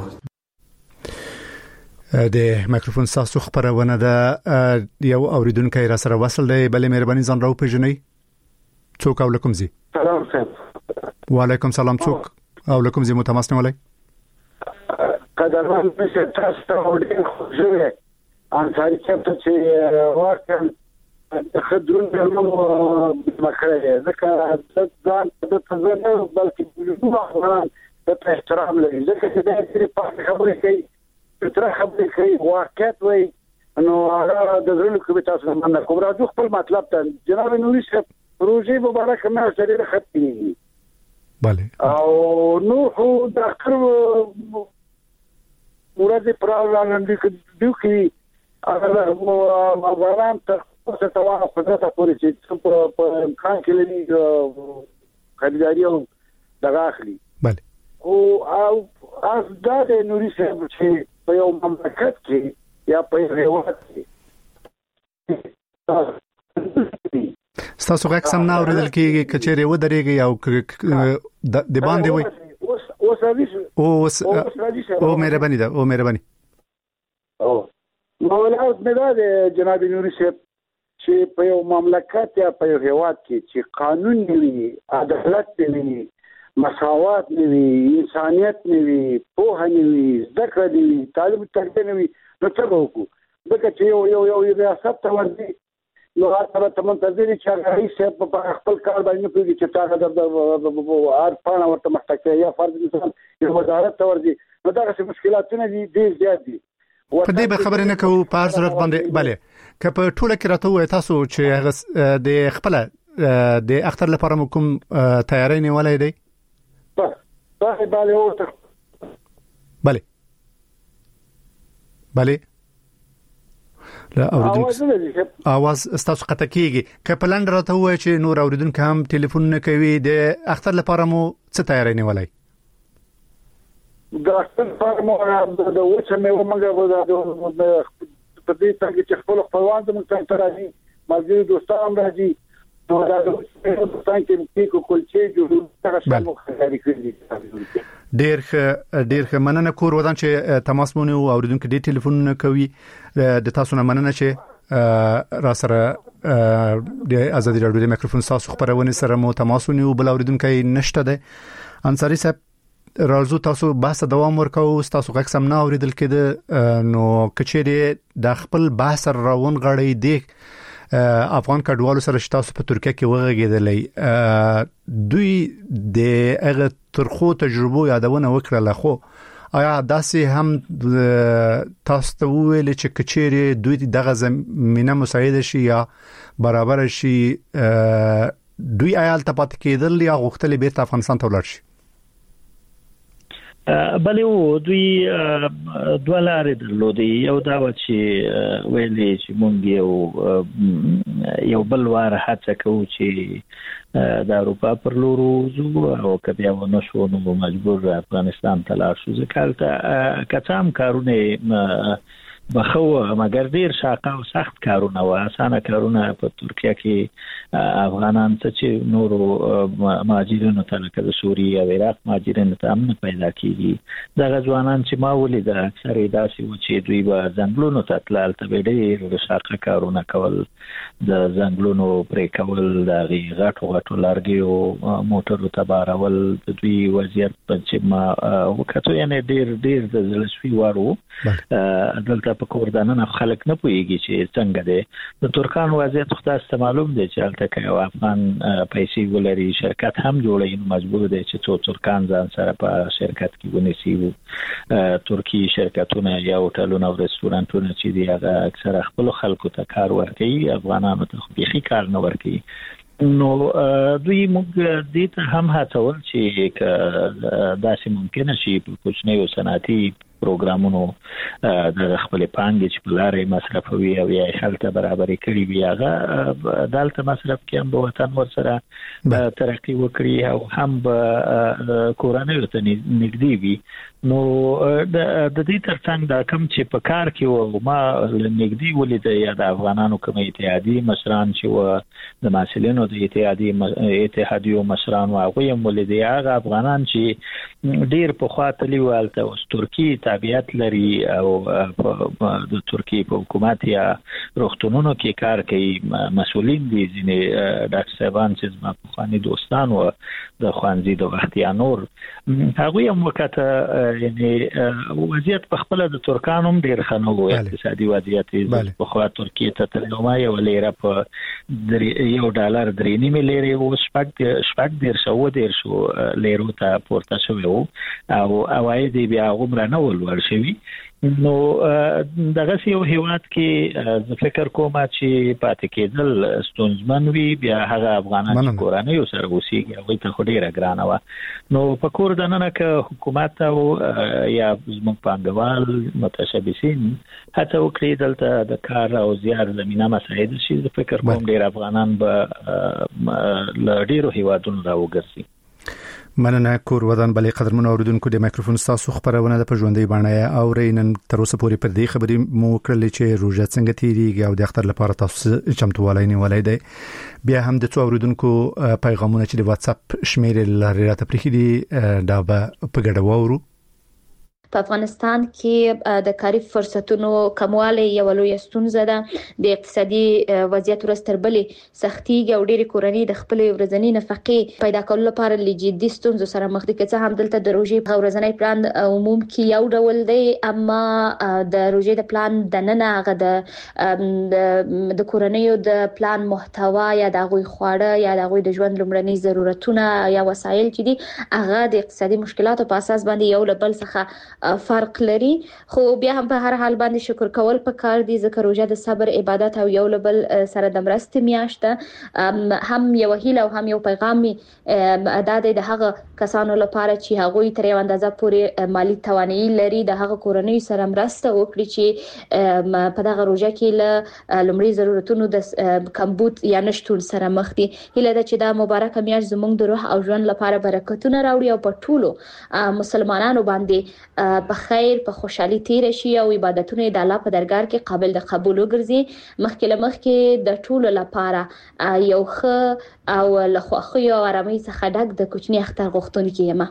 د میکروفون تاسو خبرونه ده یو اوریدونکو را سره وصل دی بلې مهرباني ځان راو پیژنئ څوک او لکم زی. سلام صاحب. وعلیکم سلام څوک او لکم زی متماسن ولای قدرمن مشه تاسو ته وړي خوشوي انصاری چې واقعا خدرون نو مخره ځکه ځان د تزنه بلکې نو افغان د احترام لري ځکه چې د دې خبرې کوي تر خبرې کوي واقعیت وي نو هغه د زړه کې تاسو باندې کوم راځو خپل مطلب ته جناب نوري صاحب روزي مبارک مې سره ختمي bale او نو خو د اخر ورځ پرالان دي کې هغه افغان ته څه توانه قدرت پورې چې په امکان کې لري خریداري او دغه اخلي. bale او از د نوري صاحب چې په یو مملکت کې یا په هیواد کې تاسو غږ سم نه اوریدل کېږي کچېره و درېږي او د باندې وي او مهرباني ده او مهرباني او مولانا مدار جناب نوري صاحب چې په یو مملکت یا په یو هیواد کې چې قانون نیوي عدالت نیوي مساوات نیوي انسانيت نیوي په هنيوي ذکر نیوي طالب تربیه نیوي نو څه وکړو دغه چې یو ریاست ته ورځي نو هغه ته منتظر چې رئیس په خپل کار باندې پیږي چې تاګه د ارپانه ورته مخته یا فرض مثال یو وزارت ته ورځي نو دا څه مشکلاتونه دي ډېر زیات دي. په دې به خبرې نه کوو په هر صورت باندې bale که په ټوله کې راته وای تاسو چې هغه د خپل د اختر لپاره کوم تیاری نیولای دی bale لا اوریدونکو اواز تاسو قطع کیږي که پلان راته وای چې نور اوریدونکو هم ټلیفون نه کوي د اختر لپاره مو څه تیاری نیولای د اختر لپاره مو د وڅ مې ومنګه په دې څنګه چې خپل خپلوان د مونږ ته راځي مازیګر دوستان راځي نو دا د دوستان کې کولچې جوړ تاسو مو خبرې کړې ډېر ښه مننه کور ودان چې تماس مونږ او اوریدونکو دې ټلیفون نه کوي د تاسو نه مننه چې را سره د آزادي رادیو د میکروفون تاسو خبرونه سره مو تماس ونیو بل اوریدونکو نشته ده انصاری صاحب راځو تاسو بحث دوام ورکاو تاسو غږ سم نه اوریدل کېده نو کچېری د خپل بحث روان غړی دی افغان کډوالو سره تاسو په ترکیه کې وغږیدلې دوی د هغه ترخو تجربو یادونه وکړه خو آیا داسې هم تاسو ته ویل چې کچېری دوی دغه زمينه مساعده شي یا برابر شي دوی آیا التپات کېدل یا غوښتل به ته افغانستان ته ولاړ شي بلې و دوی دوه لارې درلودې یو دا و چې ویلې چې مونږ یو بل وار هڅه کوو چې د اروپا پر لور وځو او که بیا ونه شو نو مجبور افغانستان ته لاړ شو ځکه هلته که څه هم کارونه بخو مگر ډیر شاقه او سخت کارونه او اسانه کارونه په ترکیه کې افغانان چې نورو مهاجرینو ته لکه د سوریه او عراق مهاجرینو ته هم پیدا کیږي دغه ځوانان چې ما ولید اکثر داسې و چې دوی به ځنګلونو ته تلل ته ډیر شاقه کارونه کول د ځنګلونو پرې کول د غټو لرګي او موټرو ته بارول د دوی وضعیت چې ما وکړو یعنی ډیر د زلسوي وارو دلته په کوردانه خلک نه پويږي چې څنګه دي د ترکان وضعیت خو تاسو معلوم دي چې البته کې افغان پیسې ولري شرکت هم جوړي مجبور دي چې څو ترکان ځان سره په شرکت کې ونیسي ترکی شرکتونه یا هوټلونه او رستورانټونه چې دي هغه اکثر خپل خلکو ته کار ورکوي افغانانو ته خو بيخي کار نه ورکوي نو دوی موږ دې ته هم هڅول چې داسې ممکن شي په کوچنیو صنعتي پروګرامونو د خپل پانګې چې په لارې مصرفوي او یا خلک برابرۍ کړي وي هغه دالته مصرف کې هم به وطن ورسره ترقی وکړي او هم به کورنۍ ته نږدې وي نو د دې ترڅنګ دا کم چې په کار کې و ما نږدې ولید یا د افغانانو کوم اتحادی مشران چې و د مسلمانانو د اتحادیو مشران واغوي ولید هغه افغانان چې ډیر په خاطري والته او ترکی تابعیت لري او د ترکیه په حکومت یا روغتونونو کې کار کوي مسؤلین دي ځینې ډاکټر صاحبان چې ما په خاني دوستان او د خوانزي د وختیا نور هغه هم وکړه یعنی وضعیت په خپل د ترکانو ډیر خنو اقتصادي وضعیت په خوا ترکیه ته تلومه یو لیره په $1 درېنی لیره او شپږ ډیر شو لیرو ته پورته شو او اوای دی بیا عمر نه ورشوي نو دغه یو هیواد کې زه فکر کوم چې پاتې کېدل ستونزمن وي بیا هغه افغانان چې کورانه یو سره اوسېږي هغه ته خو ډیره ګرانه و نو په کور دننه کې حکومت او یا زموږ پانګوال متشبثین هڅه وکړي دلته د کار او زیار زمينه مساعده شي زه فکر کوم ډیر افغانان به ډیرو هیوادونو راوګرځي مننه کور ودان بلې قدرمن اوریدونکو د مایکروفون تاسو خبرونه د پژوندۍ باندې او رینن تر اوسه پورې پر دې خبرې مو کړلې چې روزه څنګه تیریږي او د اختر لپاره تاسو چمتووالی نیولای دی بیا هم د څو اوریدونکو پیغامونه چې د واتس اپ شمیرې لري راته پرېخي دي دا به په ګډه وورو په افغانستان کې د کاري فرصتونو کموالی یو لوی ستونزه ده د اقتصادي وضعیت ورستر بلې سختيږي او ډېری کورنۍ د خپل ورځنی نفقې پیدا کولو لپاره لجدي ستونزو سره مخ دي که هم دلته د روزي ورځنی پلان عموم کې یو ډول دی اما د روزي د پلان د نن هغه د کورنۍ د پلان محتوا یا د غوي خواړه یا د غوي د ژوند لمړني ضرورتونه یا وسایل چې دي هغه د اقتصادي مشکلاتو په اساس باندې یو له بل څخه فرق لري خو بیا هم په هر حال باندې شکر کول پکار دي ځکه روزه د صبر عبادت او یو لبل سره د مرستې میاشته هم یو هیله او هم یو پیغام ادا د هغه کسانو لپاره چې هغه تر یو اندازه پورې مالی توانایي لري د هغه کورنۍ سره مرسته وکړي چې په دغه روزه کې له لمړي ضرورتونو د کمبود یا نشټون سره مخ دي هیله ده چې دا مبارکه میاشت زموږ د روح او ژوند لپاره برکتونه راوړي او په ټولو مسلمانانو باندې په خیر په خوشحالي تیر شي او عبادتونه د الله په درگاه کې قابل د قبول وګرځي مخکې د ټولو لپاره یو ښه او له خوښۍ او آرامۍ څخه ډک د کوچني اختر غوښتونکي یم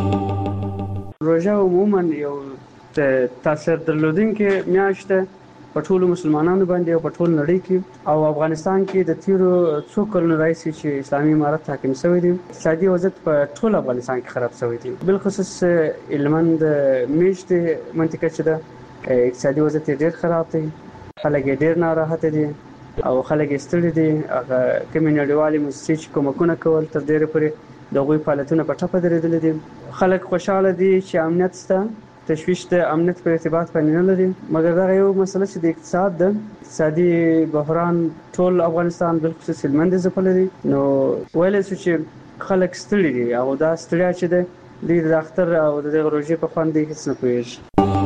روزه عموما یو تاثیر درلودونکې میاشت په ټولو مسلمانانو باندې او په ټول نړۍ کې او افغانستان کې د تیرو څو کلونو راځي چې اسلامي امارت حاکم شوی دی. اقتصادي وضعیت په ټول افغانستان کې خراب شوی دی، بالخصوص هلمند میشت منطقه چې ده اقتصادي وضعیت ډیر خراب دی، خلک ډیر ناراحته دي او خلک ستړي دي. هغه کومې نړیوالې موسسې چې کومکونه کول تر ډیره پورې د هغوی فعالیتونه په ټپه درېدلي دي. خلک خوشحاله دي چې امنیت شته، تشویش د امنیت په ارتباط باندې نه لري، مګر دا یو مسله چې د اقتصاد ده، اقتصادي بحران ټول افغانستان بالخصوص هلمند ځپلی دی. نو ویلی شو چې خلک ستړي دي او دا ستړیا چې ده دوی د اختر او د دغه روژې په خوند هیڅ نه پوهېږي.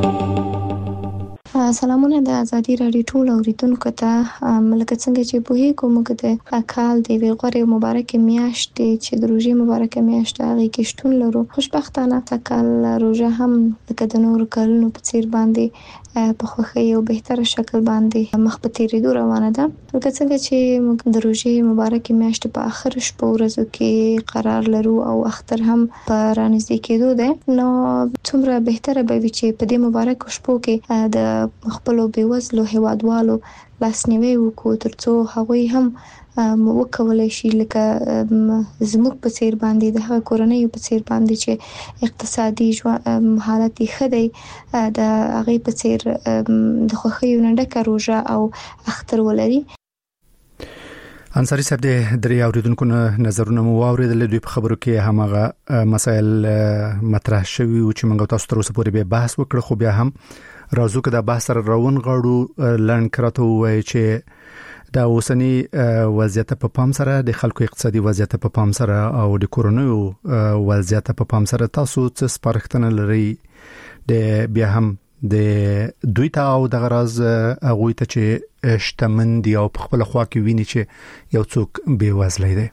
سلامونه د ازادي رادیو ټول اوریدونکو ته. لکه څنګه چې پوهیږو موږ د کال د یوې غوره مبارکې میاشتې چې د روژې مبارکه میاشت هغې کې شتون لرو. خوشبختانه دا کال روژه هم لکه د نورو کلونو په څیر باندې په خوښۍ او بهتره شکل باندې مخ په تېرېدو روانه ده. لکه څنګه چې موږ د روژې مبارکې میاشتې په آخر شپو ورځو کې قرار لرو او اختر هم په رانږدې کېدو دی، نو څومره بهتره به وي چې په دې مبارکو شپو کې د خپلو بېوزلو هیوادوالو لاسنیوی وکړو، ترڅو هغوی هم وکولای شي لکه زموږ په څیر باندې د هغه کورنیو په څیر باندې چې اقتصادي حالت یې ښه دی، د هغې په څیر د خوښیو نه ډکه روژه او اختر ولري. انصاری صاحب د درې اوریدونکو نظرونه مو واوریدل. دوی په خبرو کې همغه مسایل مطرح شوي او چې موږ تاسو تر اوسه پورې به بحث وکړو، خو بیا هم راځو که دا بحث سره روان غواړو لنډ کراته وایي چې دا اوسنی وضعیت په پام سره د خلکو اقتصادي وضعیت په پام سره او د کورونو وضعیت په پام سره تاسو څه سپارښتنه لرئ د بیا هم د دوی ته او د غراز هغوی ته چې شتمن دي او په خپل خوا کې ویني چې یو څوک بې وزلی دی؟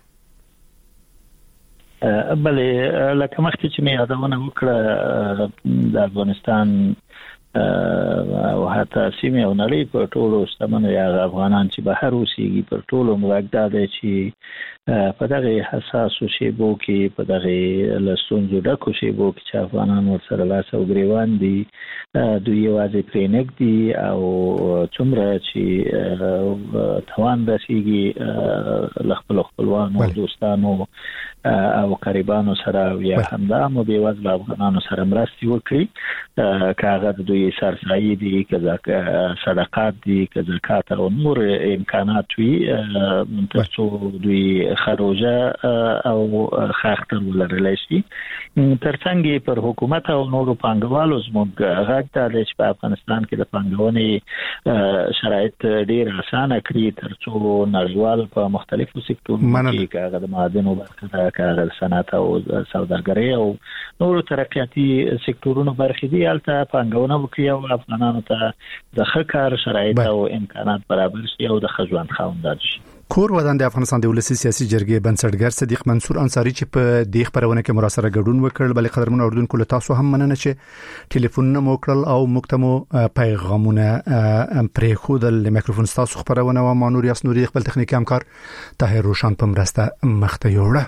بلې لکه مخکې چې مې یادونه وکړه د افغانستان او حتی سیمه او نړۍ په ټولو شتمنو یا افغانان چې بهر اوسېږي پر ټولو موږ دا دی چې په دغه حساسو شیبو کې په دغه لستونزو ډکو شیبو کې چې افغانان ورسره لاس او ګریوان دي، دوی یوازې پرې نږدي او څومره چې توان رسېږي له خپلو خپلوانو دوستانو او قریبانو سره یا همدامو بېوزلو افغانانو سره مرستې وکړي، که هغه د دوی سرسایي دي، که صدقات دي، که زکات او نور امکانات وي، ترڅو دوی ښه روژه او ښه اختر ولرلی شي. ترڅنګ پر حکومت او نورو پانګوالو زموږ غږ دا دی چې په افغانستان کې د پانګونې شرایط ډېر اسانه کړي، ترڅو نړیوال په مختلفو سکتورونو کې که هغه د معادنو برخه ده، که هغه د صنعت او سوداګرۍ او نورو ترقیاتي سکتورونو برخې دي، هلته پانګونه وکړي او افغانانو ته د ښه کار شرایط او امکانات برابر شي او د ښه ژوند خاوندان شي. کور ودان د افغانستان د ولسی سیاسي جرګې بنسټګر صدیق منصور انصاری چې په دې خبرونه کې مراسره ګډون وکړ. بلې قدرمن اوردونکو له تاسو هم مننه چې ټلیفونونه مو کړل او موږ ته مو پیغامونه پرې خودل. میکروفون تاسو خبرونه و مانور یاسنوري خپل تخنیکی همکار طاهر روشان په مرسته مخته یوړه.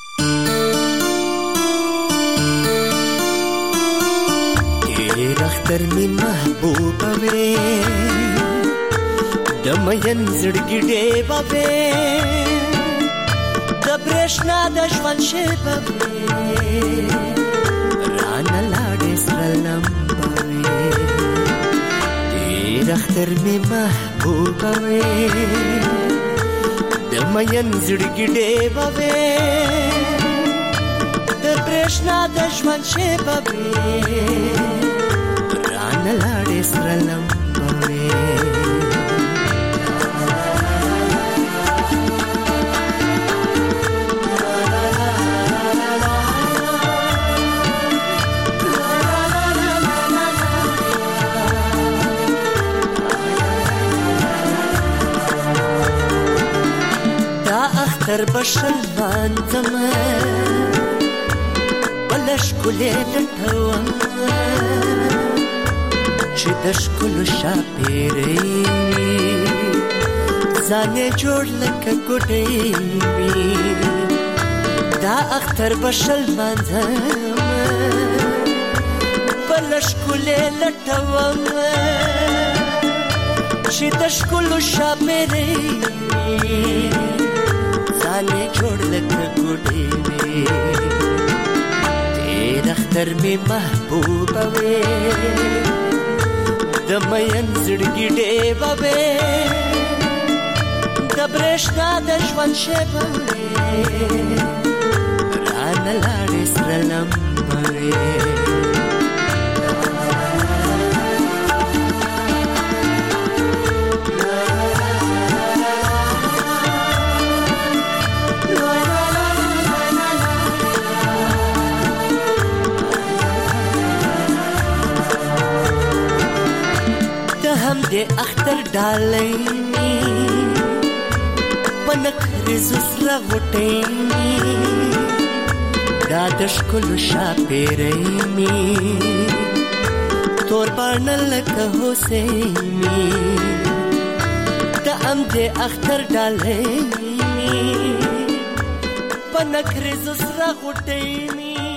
اختر می محبوبه وې د مین زړګي ډېبه وې د برېښنا د ژوند شېبه وې رانه لاړې سره لمبه وې ډېر اختر می محبوبه وې د مین زړګي ډېبه وې د برېښنا د ژوند شېبه وې نلاړې سره لمبوي دا اختر بشل باندم بلش کولې لټوم چې د ښکلو شاپېرۍ ځانې جوړ لکه ګوډۍ وي دا اختر به شل لمانځم بله ښکلې لټوم چې د ښکلو شاپېرې ځانې جوړ لکه ګوډې وې ډېر اختر مې محبوبه وې د مین زړګي ډېوه وې د برېښنا د ژوند شېبه وې رانه لاړې سره لمبه وې د اختر ډالۍ پنک رزوس را غټې دا د ښکلو شاپېرې می تور باڼه لکه حسیني د اختر ډالۍ پنک رزوس را غټې